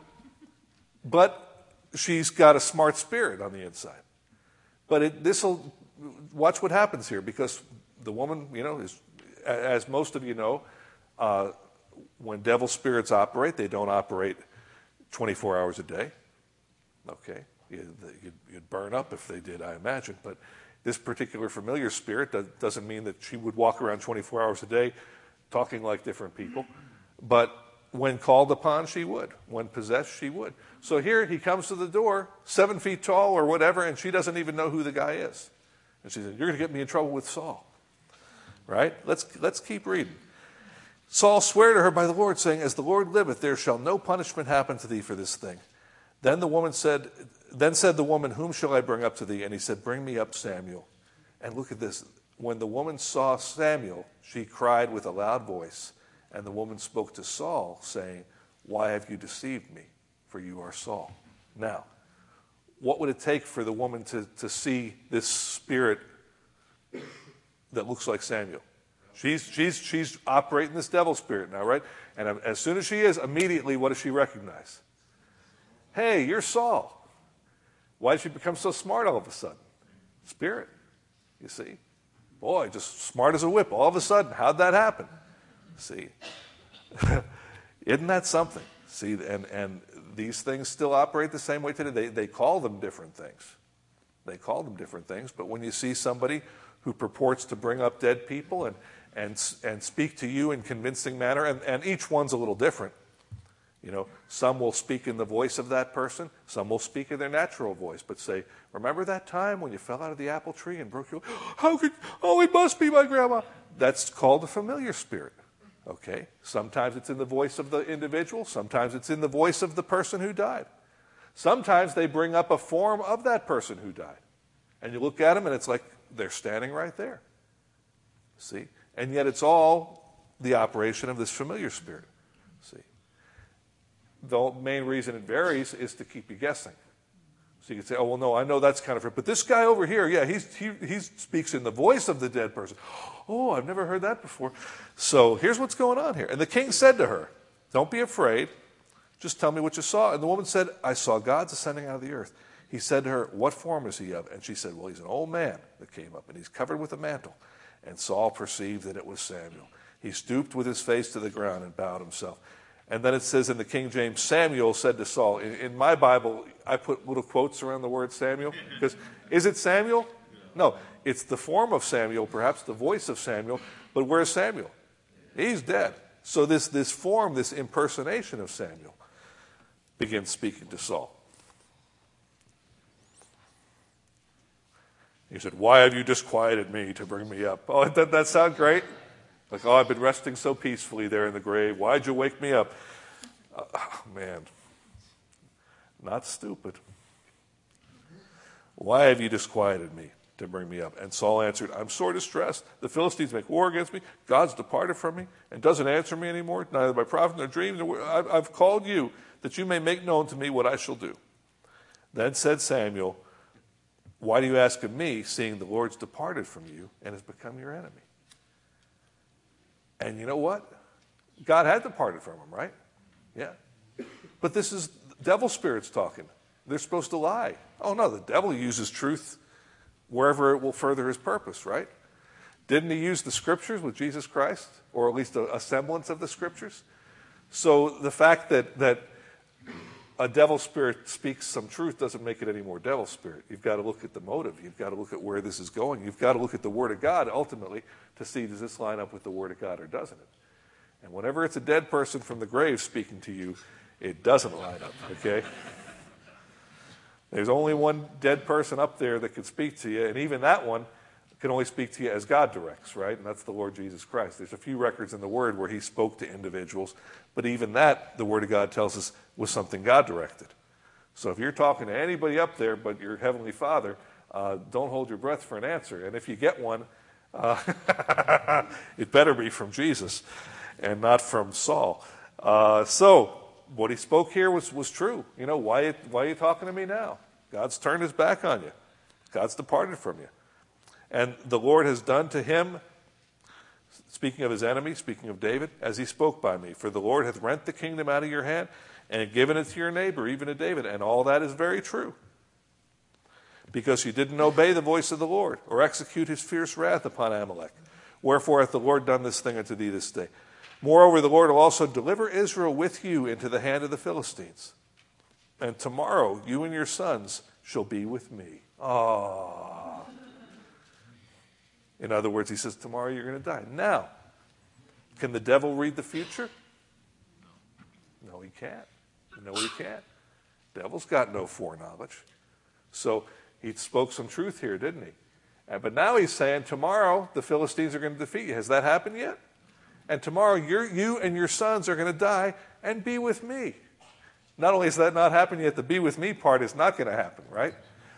but she's got a smart spirit on the inside. But it, this'll, watch what happens here, because the woman, you know, is, as most of you know, uh, when devil spirits operate, they don't operate twenty-four hours a day. Okay, you'd, you'd burn up if they did, I imagine. But this particular familiar spirit doesn't mean that she would walk around twenty-four hours a day talking like different people. But when called upon, she would. When possessed, she would. So here he comes to the door, seven feet tall or whatever, and she doesn't even know who the guy is. And she said, "You're going to get me in trouble with Saul." Right? Let's, let's keep reading. Saul sware to her by the Lord, saying, "As the Lord liveth, there shall no punishment happen to thee for this thing." Then the woman said, Then said the woman, "Whom shall I bring up to thee?" And he said, "Bring me up Samuel." And look at this. When the woman saw Samuel, she cried with a loud voice. And the woman spoke to Saul, saying, "Why have you deceived me? For you are Saul." Now, what would it take for the woman to, to see this spirit that looks like Samuel? She's, she's, she's operating this devil spirit now, right? And as soon as she is, immediately, what does she recognize? Hey, you're Saul. Why did she become so smart all of a sudden? Spirit, you see. Boy, just smart as a whip. All of a sudden, how'd that happen? See. Isn't that something? See, and, and these things still operate the same way today. They, they call them different things. They call them different things, but when you see somebody who purports to bring up dead people and, and, and speak to you in convincing manner, and, and each one's a little different. You know, some will speak in the voice of that person. Some will speak in their natural voice, but say, "Remember that time when you fell out of the apple tree and broke your... How could... Oh, it must be my grandma." That's called a familiar spirit. Okay? Sometimes it's in the voice of the individual. Sometimes it's in the voice of the person who died. Sometimes they bring up a form of that person who died. And you look at them and it's like they're standing right there. See? And yet it's all the operation of this familiar spirit. See? The main reason it varies is to keep you guessing. So you can say, "Oh, well, no, I know that's kind of it. But this guy over here, yeah, he's, he, he speaks in the voice of the dead person." "Oh, I've never heard that before." So here's what's going on here. And the king said to her, "Don't be afraid. Just tell me what you saw." And the woman said, "I saw God descending out of the earth." He said to her, "What form is he of?" And she said, "Well, he's an old man that came up, and he's covered with a mantle." And Saul perceived that it was Samuel. He stooped with his face to the ground and bowed himself. And then it says in the King James, Samuel said to Saul. In, in my Bible, I put little quotes around the word Samuel. Because is it Samuel? No. It's the form of Samuel, perhaps the voice of Samuel. But where's Samuel? He's dead. So this, this form, this impersonation of Samuel, begins speaking to Saul. He said, "Why have you disquieted me to bring me up?" Oh, doesn't that sound great? Like, "Oh, I've been resting so peacefully there in the grave. Why'd you wake me up?" Uh, oh, man, not stupid. "Why have you disquieted me to bring me up?" And Saul answered, "I'm sore distressed. The Philistines make war against me. God's departed from me and doesn't answer me anymore, neither by prophet nor dreams. I've, I've called you that you may make known to me what I shall do." Then said Samuel, "Why do you ask of me, seeing the Lord's departed from you and has become your enemy?" And you know what? God had departed from him, right? Yeah. But this is devil spirits talking. They're supposed to lie. Oh, no, the devil uses truth wherever it will further his purpose, right? Didn't he use the scriptures with Jesus Christ, or at least a, a semblance of the scriptures? So the fact that, that a devil spirit speaks some truth doesn't make it any more devil spirit. You've got to look at the motive. You've got to look at where this is going. You've got to look at the Word of God, ultimately, to see, does this line up with the Word of God or doesn't it? And whenever it's a dead person from the grave speaking to you, it doesn't line up, okay? There's only one dead person up there that could speak to you, and even that one can only speak to you as God directs, right? And that's the Lord Jesus Christ. There's a few records in the Word where he spoke to individuals, but even that, the Word of God tells us, was something God directed. So if you're talking to anybody up there but your Heavenly Father, uh, don't hold your breath for an answer. And if you get one, uh, it better be from Jesus and not from Saul. Uh, so what he spoke here was, was true. You know, why, why are you talking to me now? God's turned his back on you. God's departed from you. And the Lord has done to him, speaking of his enemy, speaking of David, as he spoke by me. For the Lord hath rent the kingdom out of your hand and given it to your neighbor, even to David. And all that is very true. Because you didn't obey the voice of the Lord or execute his fierce wrath upon Amalek. Wherefore hath the Lord done this thing unto thee this day. Moreover, the Lord will also deliver Israel with you into the hand of the Philistines. And tomorrow you and your sons shall be with me. Ah. In other words, he says, tomorrow you're going to die. Now, can the devil read the future? No, he can't. No, he can't. Devil's got no foreknowledge. So he spoke some truth here, didn't he? And, but now he's saying, tomorrow the Philistines are going to defeat you. Has that happened yet? And tomorrow you're, you and your sons are going to die and be with me. Not only has that not happened yet, the be with me part is not going to happen, right?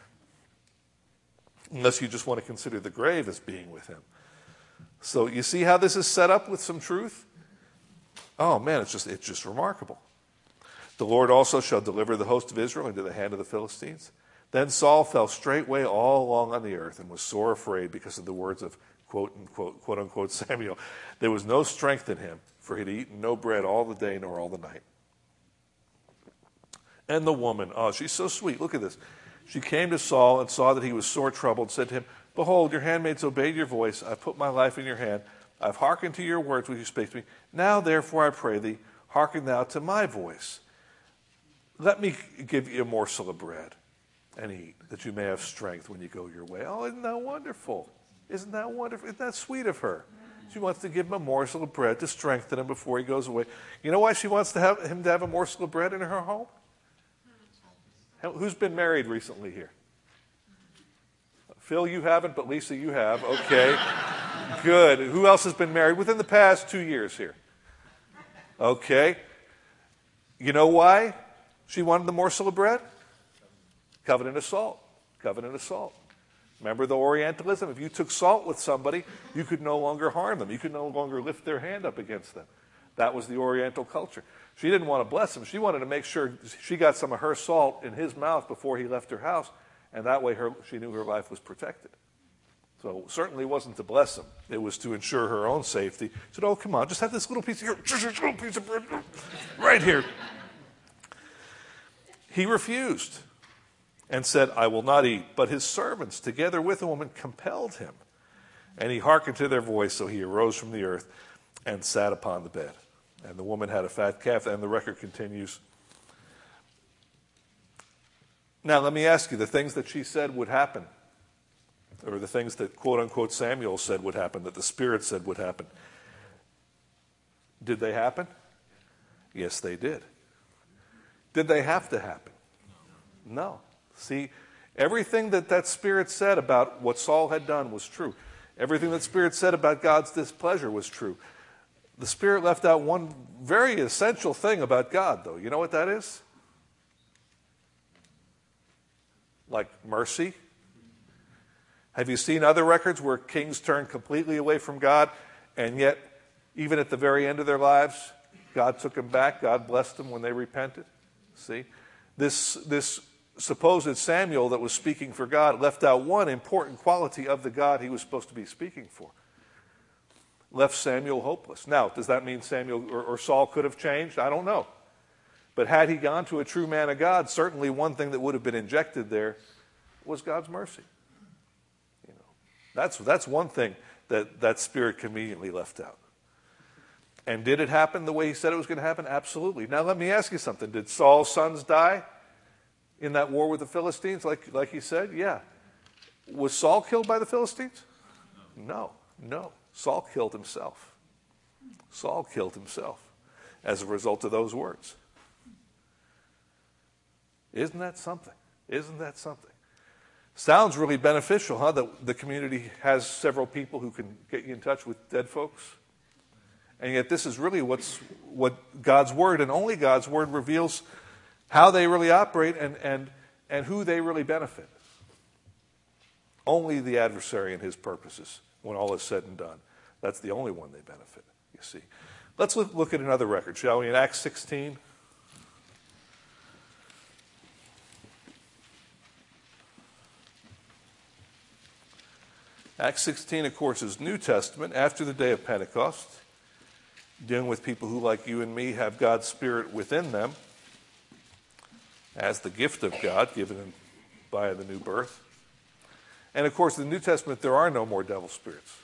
Unless you just want to consider the grave as being with him. So you see how this is set up with some truth? Oh man, it's just it's just remarkable. The Lord also shall deliver the host of Israel into the hand of the Philistines. Then Saul fell straightway all along on the earth and was sore afraid because of the words of quote unquote, quote unquote Samuel. There was no strength in him, for he had eaten no bread all the day nor all the night. And the woman, oh, she's so sweet. Look at this. She came to Saul and saw that he was sore troubled, said to him, Behold, your handmaids obeyed your voice. I put my life in your hand. I've hearkened to your words which you spake to me. Now, therefore, I pray thee, hearken thou to my voice. Let me give you a morsel of bread and eat, that you may have strength when you go your way. Oh, isn't that wonderful? Isn't that wonderful? Isn't that sweet of her? She wants to give him a morsel of bread to strengthen him before he goes away. You know why she wants to have him to have a morsel of bread in her home? Who's been married recently here? Phil, you haven't, but Lisa, you have. Okay, good. Who else has been married within the past two years here? Okay. You know why she wanted the morsel of bread? Covenant of salt. Covenant of salt. Remember the Orientalism? If you took salt with somebody, you could no longer harm them. You could no longer lift their hand up against them. That was the Oriental culture. She didn't want to bless him. She wanted to make sure she got some of her salt in his mouth before he left her house, and that way her, she knew her life was protected. So it certainly wasn't to bless him. It was to ensure her own safety. She said, oh, come on, just have this little piece of here, just this little piece of bread right here. He refused and said, I will not eat. But his servants, together with the woman, compelled him. And he hearkened to their voice, so he arose from the earth and sat upon the bed. And the woman had a fat calf, and the record continues. Now, let me ask you, the things that she said would happen, or the things that, quote-unquote, Samuel said would happen, that the Spirit said would happen, did they happen? Yes, they did. Did they have to happen? No. See, everything that that Spirit said about what Saul had done was true. Everything that Spirit said about God's displeasure was true. The Spirit left out one very essential thing about God, though. You know what that is? Like mercy. Have you seen other records where kings turned completely away from God, and yet, even at the very end of their lives, God took them back, God blessed them when they repented? See? This, this supposed Samuel that was speaking for God left out one important quality of the God he was supposed to be speaking for. Left Samuel hopeless. Now, does that mean Samuel or, or Saul could have changed? I don't know. But had he gone to a true man of God, certainly one thing that would have been injected there was God's mercy. You know, that's, that's one thing that that Spirit conveniently left out. And did it happen the way he said it was going to happen? Absolutely. Now let me ask you something. Did Saul's sons die in that war with the Philistines, like, like he said? Yeah. Was Saul killed by the Philistines? No, no. Saul killed himself. Saul killed himself as a result of those words. Isn't that something? Isn't that something? Sounds really beneficial, huh? That the community has several people who can get you in touch with dead folks. And yet this is really what's what God's Word, and only God's Word, reveals how they really operate and, and, and who they really benefit. Only the adversary and his purposes, when all is said and done. That's the only one they benefit, you see. Let's look, look at another record, shall we? In Acts sixteen. Acts sixteen, of course, is New Testament, after the day of Pentecost, dealing with people who, like you and me, have God's Spirit within them as the gift of God given them by the new birth. And, of course, in the New Testament, there are no more devil spirits.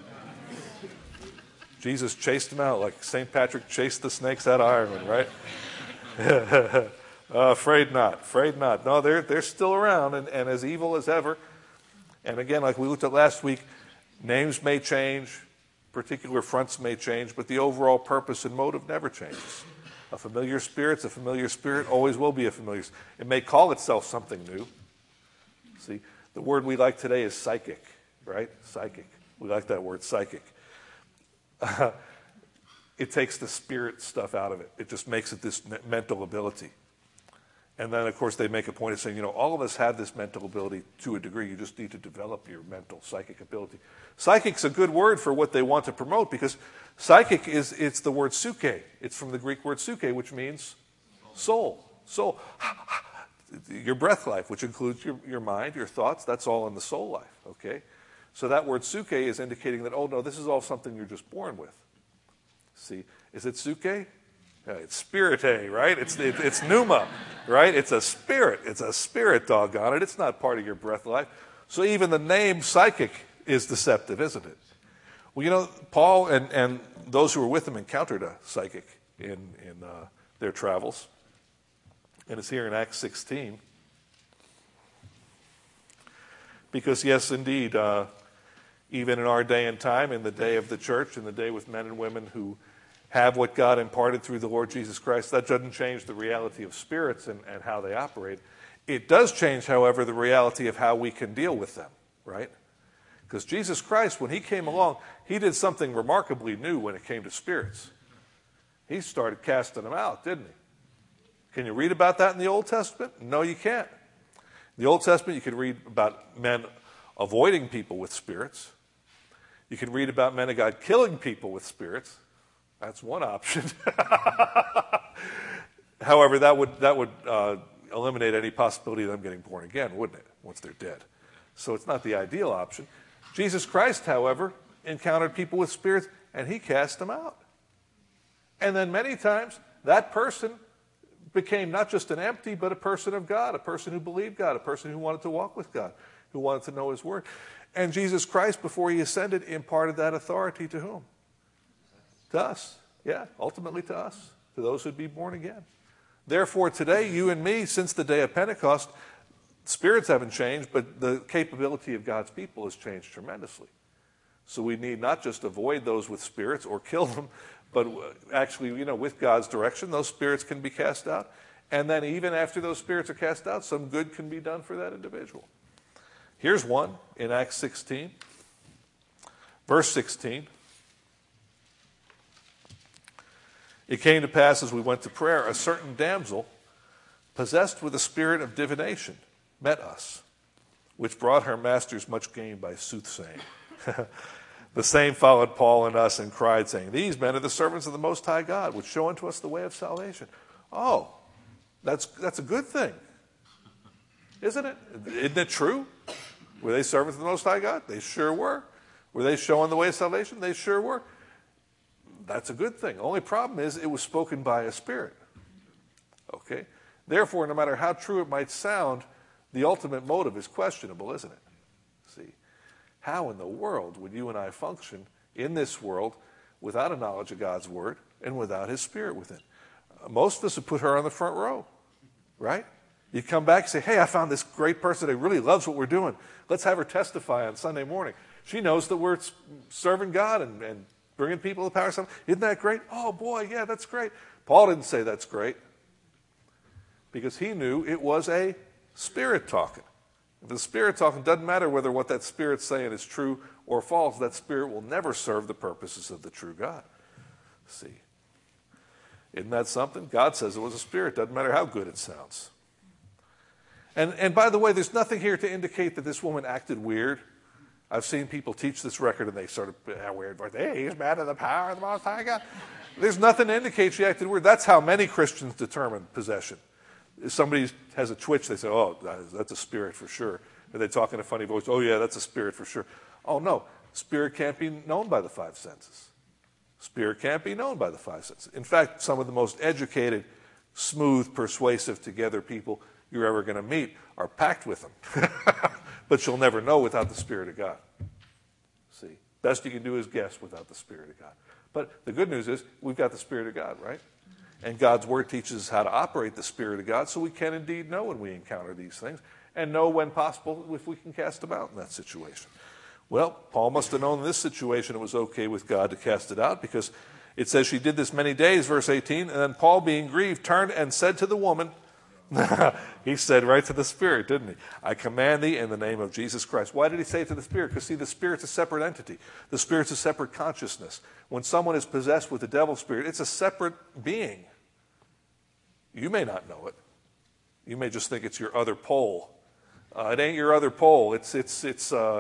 Jesus chased them out like Saint Patrick chased the snakes out of Ireland, right? uh, afraid not, afraid not. No, they're, they're still around and, and as evil as ever. And again, like we looked at last week, names may change, particular fronts may change, but the overall purpose and motive never changes. A familiar spirit's a familiar spirit, always will be a familiar spirit. It may call itself something new. See, the word we like today is psychic, right? Psychic. We like that word, psychic. Uh, it takes the spirit stuff out of it. It just makes it this mental ability. And then, of course, they make a point of saying, you know, all of us have this mental ability to a degree. You just need to develop your mental, psychic ability. Psychic's a good word for what they want to promote because psychic is, it's the word psyche. It's from the Greek word psyche, which means soul. Soul. Your breath life, which includes your, your mind, your thoughts, that's all in the soul life, okay? So that word psyche is indicating that, oh, no, this is all something you're just born with. See, is it psyche? Yeah, it's spirite, right? It's, it, it's pneuma, right? It's a spirit. It's a spirit, doggone it. It's not part of your breath life. So even the name psychic is deceptive, isn't it? Well, you know, Paul and, and those who were with him encountered a psychic in, in uh, their travels. And it's here in Acts sixteen. Because, yes, indeed, uh, even in our day and time, in the day of the church, in the day with men and women who have what God imparted through the Lord Jesus Christ, that doesn't change the reality of spirits and, and how they operate. It does change, however, the reality of how we can deal with them, right? Because Jesus Christ, when he came along, he did something remarkably new when it came to spirits. He started casting them out, didn't he? Can you read about that in the Old Testament? No, you can't. In the Old Testament, you can read about men avoiding people with spirits. You can read about men of God killing people with spirits. That's one option. However, that would that would uh, eliminate any possibility of them getting born again, wouldn't it, once they're dead? So it's not the ideal option. Jesus Christ, however, encountered people with spirits, and he cast them out. And then many times, that person became not just an empty, but a person of God, a person who believed God, a person who wanted to walk with God, who wanted to know his word. And Jesus Christ, before he ascended, imparted that authority to whom? To us. Yeah, ultimately to us, to those who'd be born again. Therefore, today, you and me, since the day of Pentecost, spirits haven't changed, but the capability of God's people has changed tremendously. So we need not just avoid those with spirits or kill them, but actually, you know, with God's direction, those spirits can be cast out. And then even after those spirits are cast out, some good can be done for that individual. Here's one in Acts sixteen, verse sixteen. It came to pass as we went to prayer, a certain damsel, possessed with a spirit of divination, met us, which brought her masters much gain by soothsaying. The same followed Paul and us and cried, saying, these men are the servants of the Most High God, which show unto us the way of salvation. Oh, that's, that's a good thing, isn't it? Isn't it true? Were they servants of the Most High God? They sure were. Were they showing the way of salvation? They sure were. That's a good thing. The only problem is it was spoken by a spirit. Okay? Therefore, no matter how true it might sound, the ultimate motive is questionable, isn't it? See? How in the world would you and I function in this world without a knowledge of God's word and without his spirit within? Uh, most of us would put her on the front row, right? You come back and say, hey, I found this great person that really loves what we're doing. Let's have her testify on Sunday morning. She knows that we're serving God and, and bringing people to the power of something. Isn't that great? Oh, boy, yeah, that's great. Paul didn't say that's great because he knew it was a Spirit talking. If the Spirit talking, doesn't matter whether what that Spirit's saying is true or false, that Spirit will never serve the purposes of the true God. See? Isn't that something? God says it was a spirit. Doesn't matter how good it sounds. And, and by the way, there's nothing here to indicate that this woman acted weird. I've seen people teach this record and they sort of, yeah, weird voice. Hey, he's mad at the power of the Most High God. There's nothing to indicate she acted weird. That's how many Christians determine possession. If somebody has a twitch, they say, oh, that's a spirit for sure. Or they talk in a funny voice, oh, yeah, that's a spirit for sure. Oh, no. Spirit can't be known by the five senses. Spirit can't be known by the five senses. In fact, some of the most educated, smooth, persuasive, together people you're ever going to meet are packed with them. But you'll never know without the Spirit of God. See? Best you can do is guess without the Spirit of God. But the good news is we've got the Spirit of God, right? And God's Word teaches us how to operate the Spirit of God so we can indeed know when we encounter these things and know when possible if we can cast them out in that situation. Well, Paul must have known in this situation it was okay with God to cast it out because it says she did this many days, verse eighteen, and then Paul, being grieved, turned and said to the woman, he said right to the Spirit, didn't he? I command thee in the name of Jesus Christ. Why did he say it to the Spirit? Because, see, the Spirit's a separate entity. The Spirit's a separate consciousness. When someone is possessed with the devil's spirit, it's a separate being. You may not know it. You may just think it's your other pole. Uh, it ain't your other pole. It's, it's, it's, uh,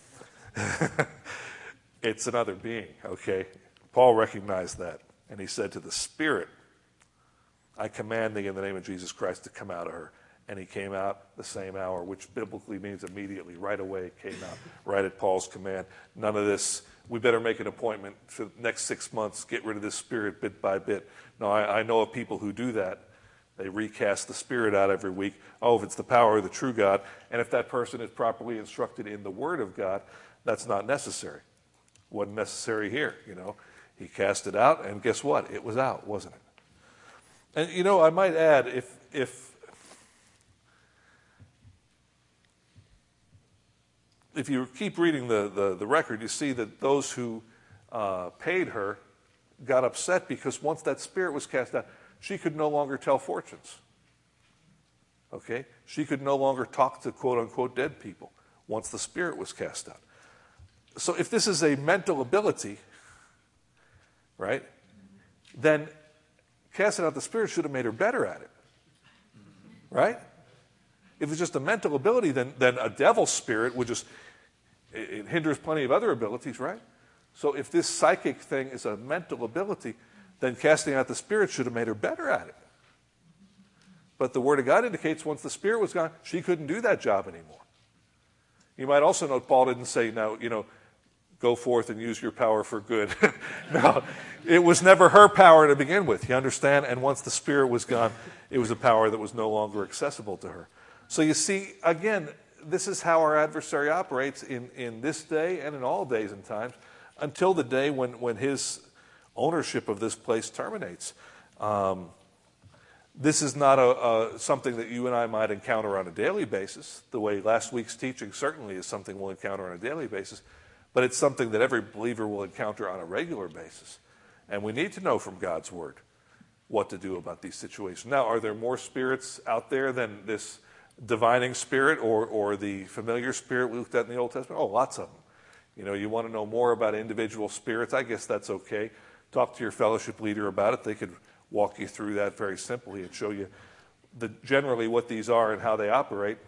it's another being, okay? Paul recognized that, and he said to the Spirit, I command thee in the name of Jesus Christ to come out of her. And he came out the same hour, which biblically means immediately, right away it came out, right at Paul's command. None of this, we better make an appointment for the next six months, get rid of this spirit bit by bit. No, I, I know of people who do that. They recast the Spirit out every week. Oh, if it's the power of the true God, and if that person is properly instructed in the Word of God, that's not necessary. Wasn't necessary here, you know. He cast it out, and guess what? It was out, wasn't it? And, you know, I might add, if if if you keep reading the, the, the record, you see that those who uh, paid her got upset because once that spirit was cast out, she could no longer tell fortunes. Okay? She could no longer talk to quote-unquote dead people once the spirit was cast out. So if this is a mental ability, right, then casting out the spirit should have made her better at it. Right? If it's just a mental ability, then, then a devil's spirit would just, it, it hinders plenty of other abilities, right? So if this psychic thing is a mental ability, then casting out the spirit should have made her better at it. But the Word of God indicates once the spirit was gone, she couldn't do that job anymore. You might also note Paul didn't say, now, you know, go forth and use your power for good. No, it was never her power to begin with, you understand? And once the spirit was gone, it was a power that was no longer accessible to her. So you see, again, this is how our adversary operates in, in this day and in all days and times until the day when, when his ownership of this place terminates. Um, this is not a, a, something that you and I might encounter on a daily basis. The way last week's teaching certainly is something we'll encounter on a daily basis. But it's something that every believer will encounter on a regular basis. And we need to know from God's Word what to do about these situations. Now, are there more spirits out there than this divining spirit or, or the familiar spirit we looked at in the Old Testament? Oh, lots of them. You know, you want to know more about individual spirits, I guess that's okay. Talk to your fellowship leader about it. They could walk you through that very simply and show you the, generally what these are and how they operate.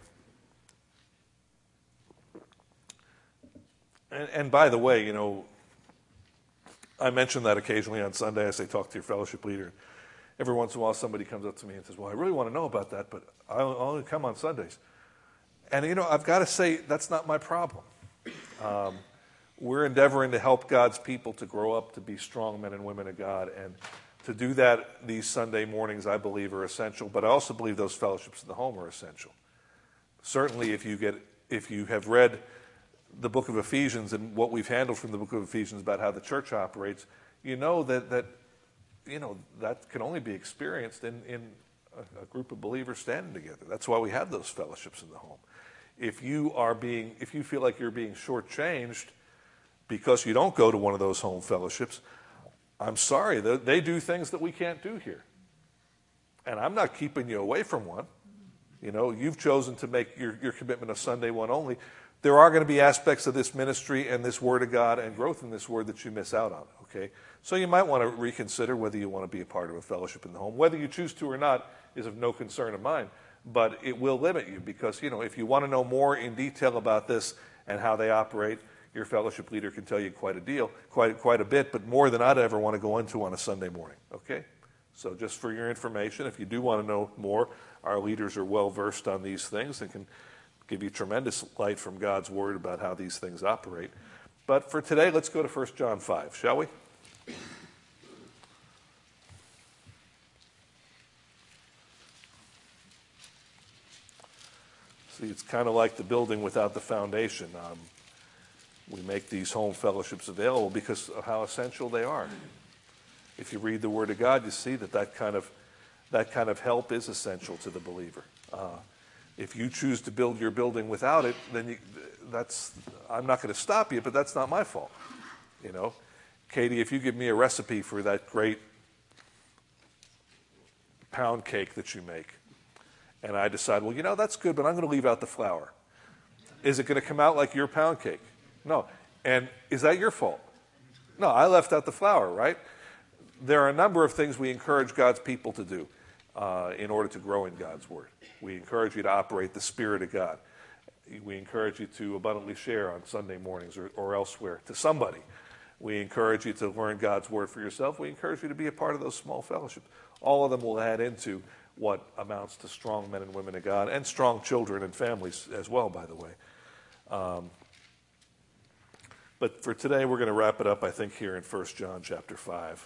And, and by the way, you know, I mention that occasionally on Sunday. I say, talk to your fellowship leader. Every once in a while, somebody comes up to me and says, well, I really want to know about that, but I only come on Sundays. And, you know, I've got to say, that's not my problem. Um, we're endeavoring to help God's people to grow up to be strong men and women of God. And to do that, these Sunday mornings, I believe, are essential. But I also believe those fellowships in the home are essential. Certainly, if you get, if you have read the book of Ephesians and what we've handled from the book of Ephesians about how the church operates, you know that, that you know, that can only be experienced in, in a, a group of believers standing together. That's why we have those fellowships in the home. If you are being, if you feel like you're being shortchanged because you don't go to one of those home fellowships, I'm sorry, they, they do things that we can't do here. And I'm not keeping you away from one. You know, you've chosen to make your, your commitment a Sunday one only. There are going to be aspects of this ministry and this Word of God and growth in this Word that you miss out on, okay? So you might want to reconsider whether you want to be a part of a fellowship in the home. Whether you choose to or not is of no concern of mine, but it will limit you because, you know, if you want to know more in detail about this and how they operate, your fellowship leader can tell you quite a deal, quite, quite a bit, but more than I'd ever want to go into on a Sunday morning, okay? So just for your information, if you do want to know more, our leaders are well versed on these things and can give you tremendous light from God's Word about how these things operate. But for today, let's go to First John five, shall we? See, it's kind of like the building without the foundation. Um, we make these home fellowships available because of how essential they are. If you read the Word of God, you see that that kind of, that kind of help is essential to the believer. Uh, If you choose to build your building without it, then you, that's, I'm not going to stop you, but that's not my fault. You know, Katie, if you give me a recipe for that great pound cake that you make, and I decide, well, you know, that's good, but I'm going to leave out the flour. Is it going to come out like your pound cake? No. And is that your fault? No, I left out the flour, right? There are a number of things we encourage God's people to do. Uh, in order to grow in God's Word. We encourage you to operate the Spirit of God. We encourage you to abundantly share on Sunday mornings or, or elsewhere to somebody. We encourage you to learn God's Word for yourself. We encourage you to be a part of those small fellowships. All of them will add into what amounts to strong men and women of God and strong children and families as well, by the way. Um, but for today, we're going to wrap it up, I think, here in First John chapter five.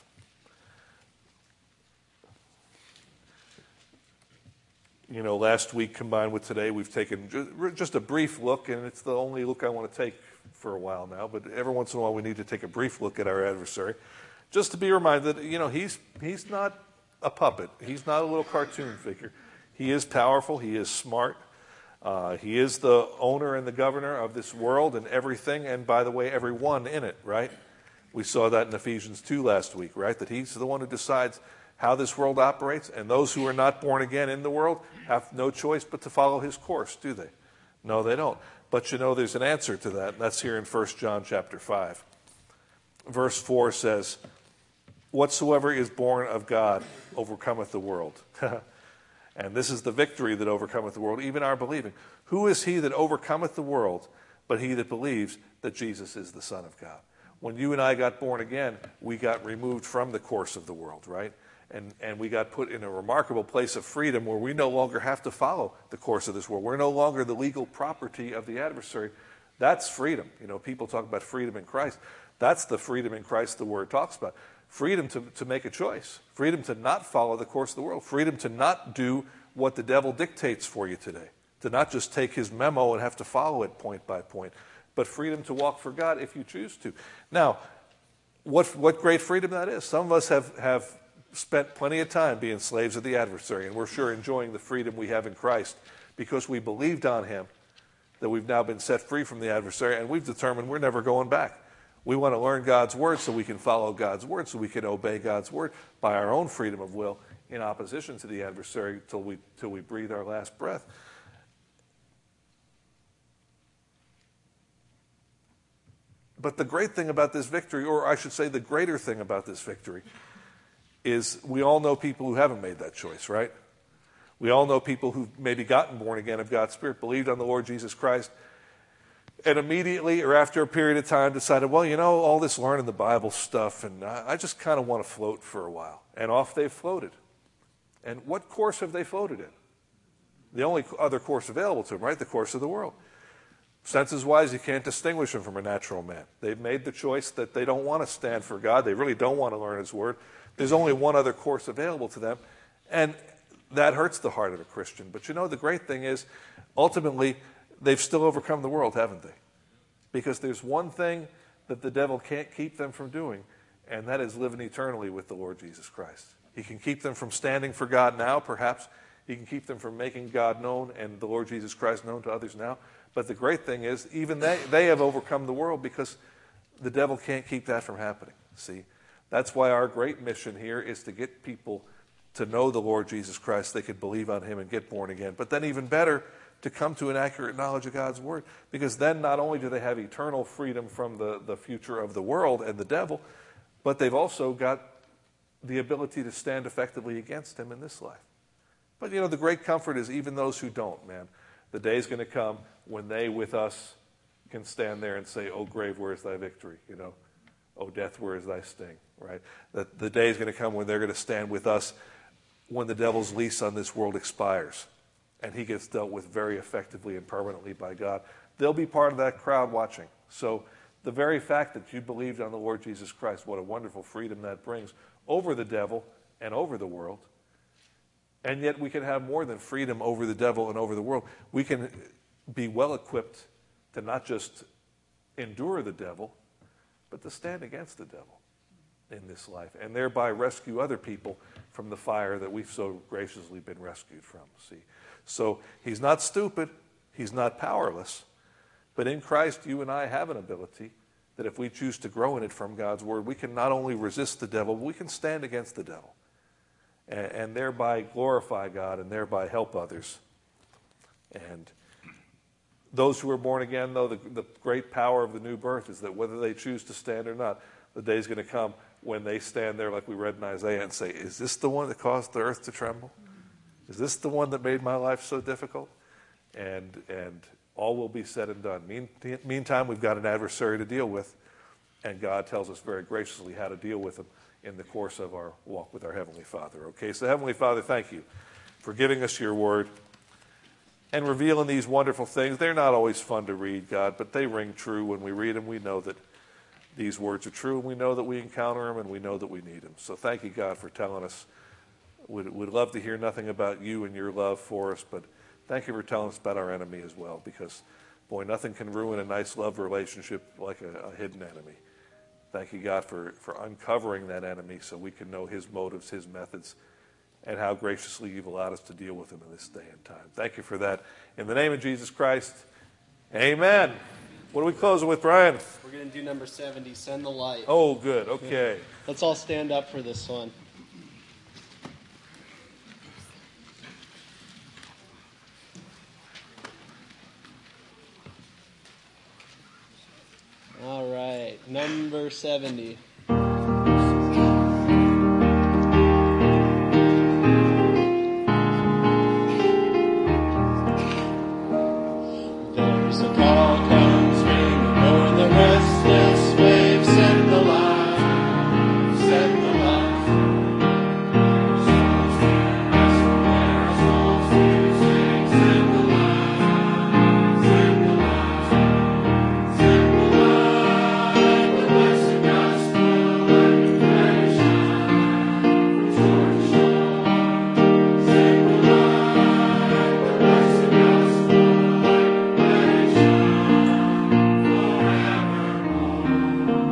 You know, last week combined with today, we've taken just a brief look, and it's the only look I want to take for a while now, but every once in a while we need to take a brief look at our adversary, just to be reminded that, you know, he's, he's not a puppet. He's not a little cartoon figure. He is powerful. He is smart. Uh, he is the owner and the governor of this world and everything, and by the way, everyone in it, right? We saw that in Ephesians two last week, right? That he's the one who decides how this world operates, and those who are not born again in the world have no choice but to follow his course, do they? No, they don't. But you know there's an answer to that, and that's here in First John chapter five. Verse four says, "Whatsoever is born of God overcometh the world." And this is the victory that overcometh the world, even our believing. Who is he that overcometh the world but he that believes that Jesus is the Son of God? When you and I got born again, we got removed from the course of the world, right? And, and we got put in a remarkable place of freedom where we no longer have to follow the course of this world. We're no longer the legal property of the adversary. That's freedom. You know, people talk about freedom in Christ. That's the freedom in Christ the Word talks about. Freedom to, to make a choice. Freedom to not follow the course of the world. Freedom to not do what the devil dictates for you today. To not just take his memo and have to follow it point by point. But freedom to walk for God if you choose to. Now, what, what great freedom that is. Some of us have... have spent plenty of time being slaves of the adversary, and we're sure enjoying the freedom we have in Christ because we believed on him, that we've now been set free from the adversary, and we've determined we're never going back. We want to learn God's Word so we can follow God's Word, so we can obey God's Word by our own freedom of will in opposition to the adversary till we, till we breathe our last breath. But the great thing about this victory, or I should say the greater thing about this victory, is we all know people who haven't made that choice, right? We all know people who've maybe gotten born again of God's Spirit, believed on the Lord Jesus Christ, and immediately or after a period of time decided, well, you know, all this learning the Bible stuff, and I just kind of want to float for a while. And off they've floated. And what course have they floated in? The only other course available to them, right? The course of the world. Senses-wise, you can't distinguish them from a natural man. They've made the choice that they don't want to stand for God. They really don't want to learn His Word. There's only one other course available to them, and that hurts the heart of a Christian. But you know, the great thing is, ultimately, they've still overcome the world, haven't they? Because there's one thing that the devil can't keep them from doing, and that is living eternally with the Lord Jesus Christ. He can keep them from standing for God now, perhaps. He can keep them from making God known and the Lord Jesus Christ known to others now. But the great thing is, even they, they have overcome the world because the devil can't keep that from happening. See? That's why our great mission here is to get people to know the Lord Jesus Christ, they could believe on him and get born again. But then even better, to come to an accurate knowledge of God's word. Because then not only do they have eternal freedom from the, the future of the world and the devil, but they've also got the ability to stand effectively against him in this life. But, you know, the great comfort is even those who don't, man. The day's going to come when they, with us, can stand there and say, "Oh, grave, where is thy victory?" You know, "Oh, death, where is thy sting?" Right? That the day is going to come when they're going to stand with us when the devil's lease on this world expires and he gets dealt with very effectively and permanently by God. They'll be part of that crowd watching. So the very fact that you believed on the Lord Jesus Christ, what a wonderful freedom that brings over the devil and over the world. And yet we can have more than freedom over the devil and over the world. We can be well equipped to not just endure the devil, but to stand against the devil in this life and thereby rescue other people from the fire that we've so graciously been rescued from. See, so he's not stupid, he's not powerless, but in Christ you and I have an ability that if we choose to grow in it from God's word, we can not only resist the devil, but we can stand against the devil and, and thereby glorify God and thereby help others. And those who are born again, though, the, the great power of the new birth is that whether they choose to stand or not, the day is going to come when they stand there like we read in Isaiah and say, "Is this the one that caused the earth to tremble? Is this the one that made my life so difficult?" And and all will be said and done. Mean, meantime, we've got an adversary to deal with, and God tells us very graciously how to deal with him in the course of our walk with our Heavenly Father. Okay, so Heavenly Father, thank you for giving us your word and revealing these wonderful things. They're not always fun to read, God, but they ring true. When we read them, we know that these words are true, and we know that we encounter them, and we know that we need them. So thank you, God, for telling us. We'd, we'd love to hear nothing about you and your love for us, but thank you for telling us about our enemy as well, because, boy, nothing can ruin a nice love relationship like a, a hidden enemy. Thank you, God, for, for uncovering that enemy so we can know his motives, his methods, and how graciously you've allowed us to deal with him in this day and time. Thank you for that. In the name of Jesus Christ, amen. What are we closing with, Brian? We're going to do number seventy, Send the Light. Oh, good. Okay. Let's all stand up for this one. All right, number seventy. There's a call comes ringing o'er the restless waves. Send the light, send the light. Send the light, send the light, send the light. The blessed gospel, let it shine from shore to shore. Send the light, the blessed gospel, let it shine forevermore.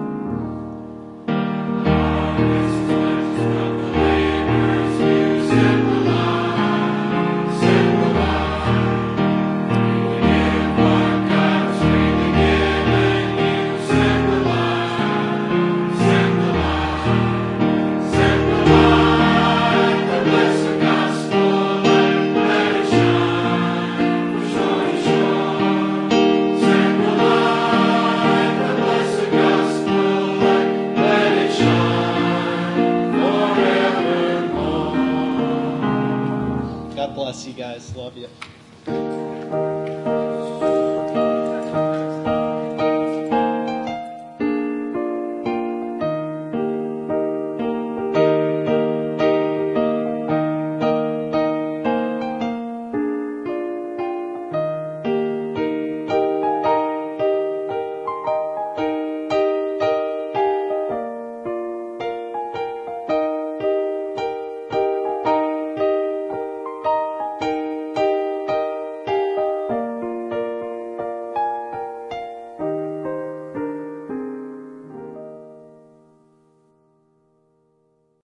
Harvest floods from the labor's view. Send the light, send the light. We give what God's freely given you. Send the light, send the light, send the light. The blessed gospel, let it shine from shore to shore. Send the light, the blessed gospel, let it shine forevermore. God bless you guys. Love you.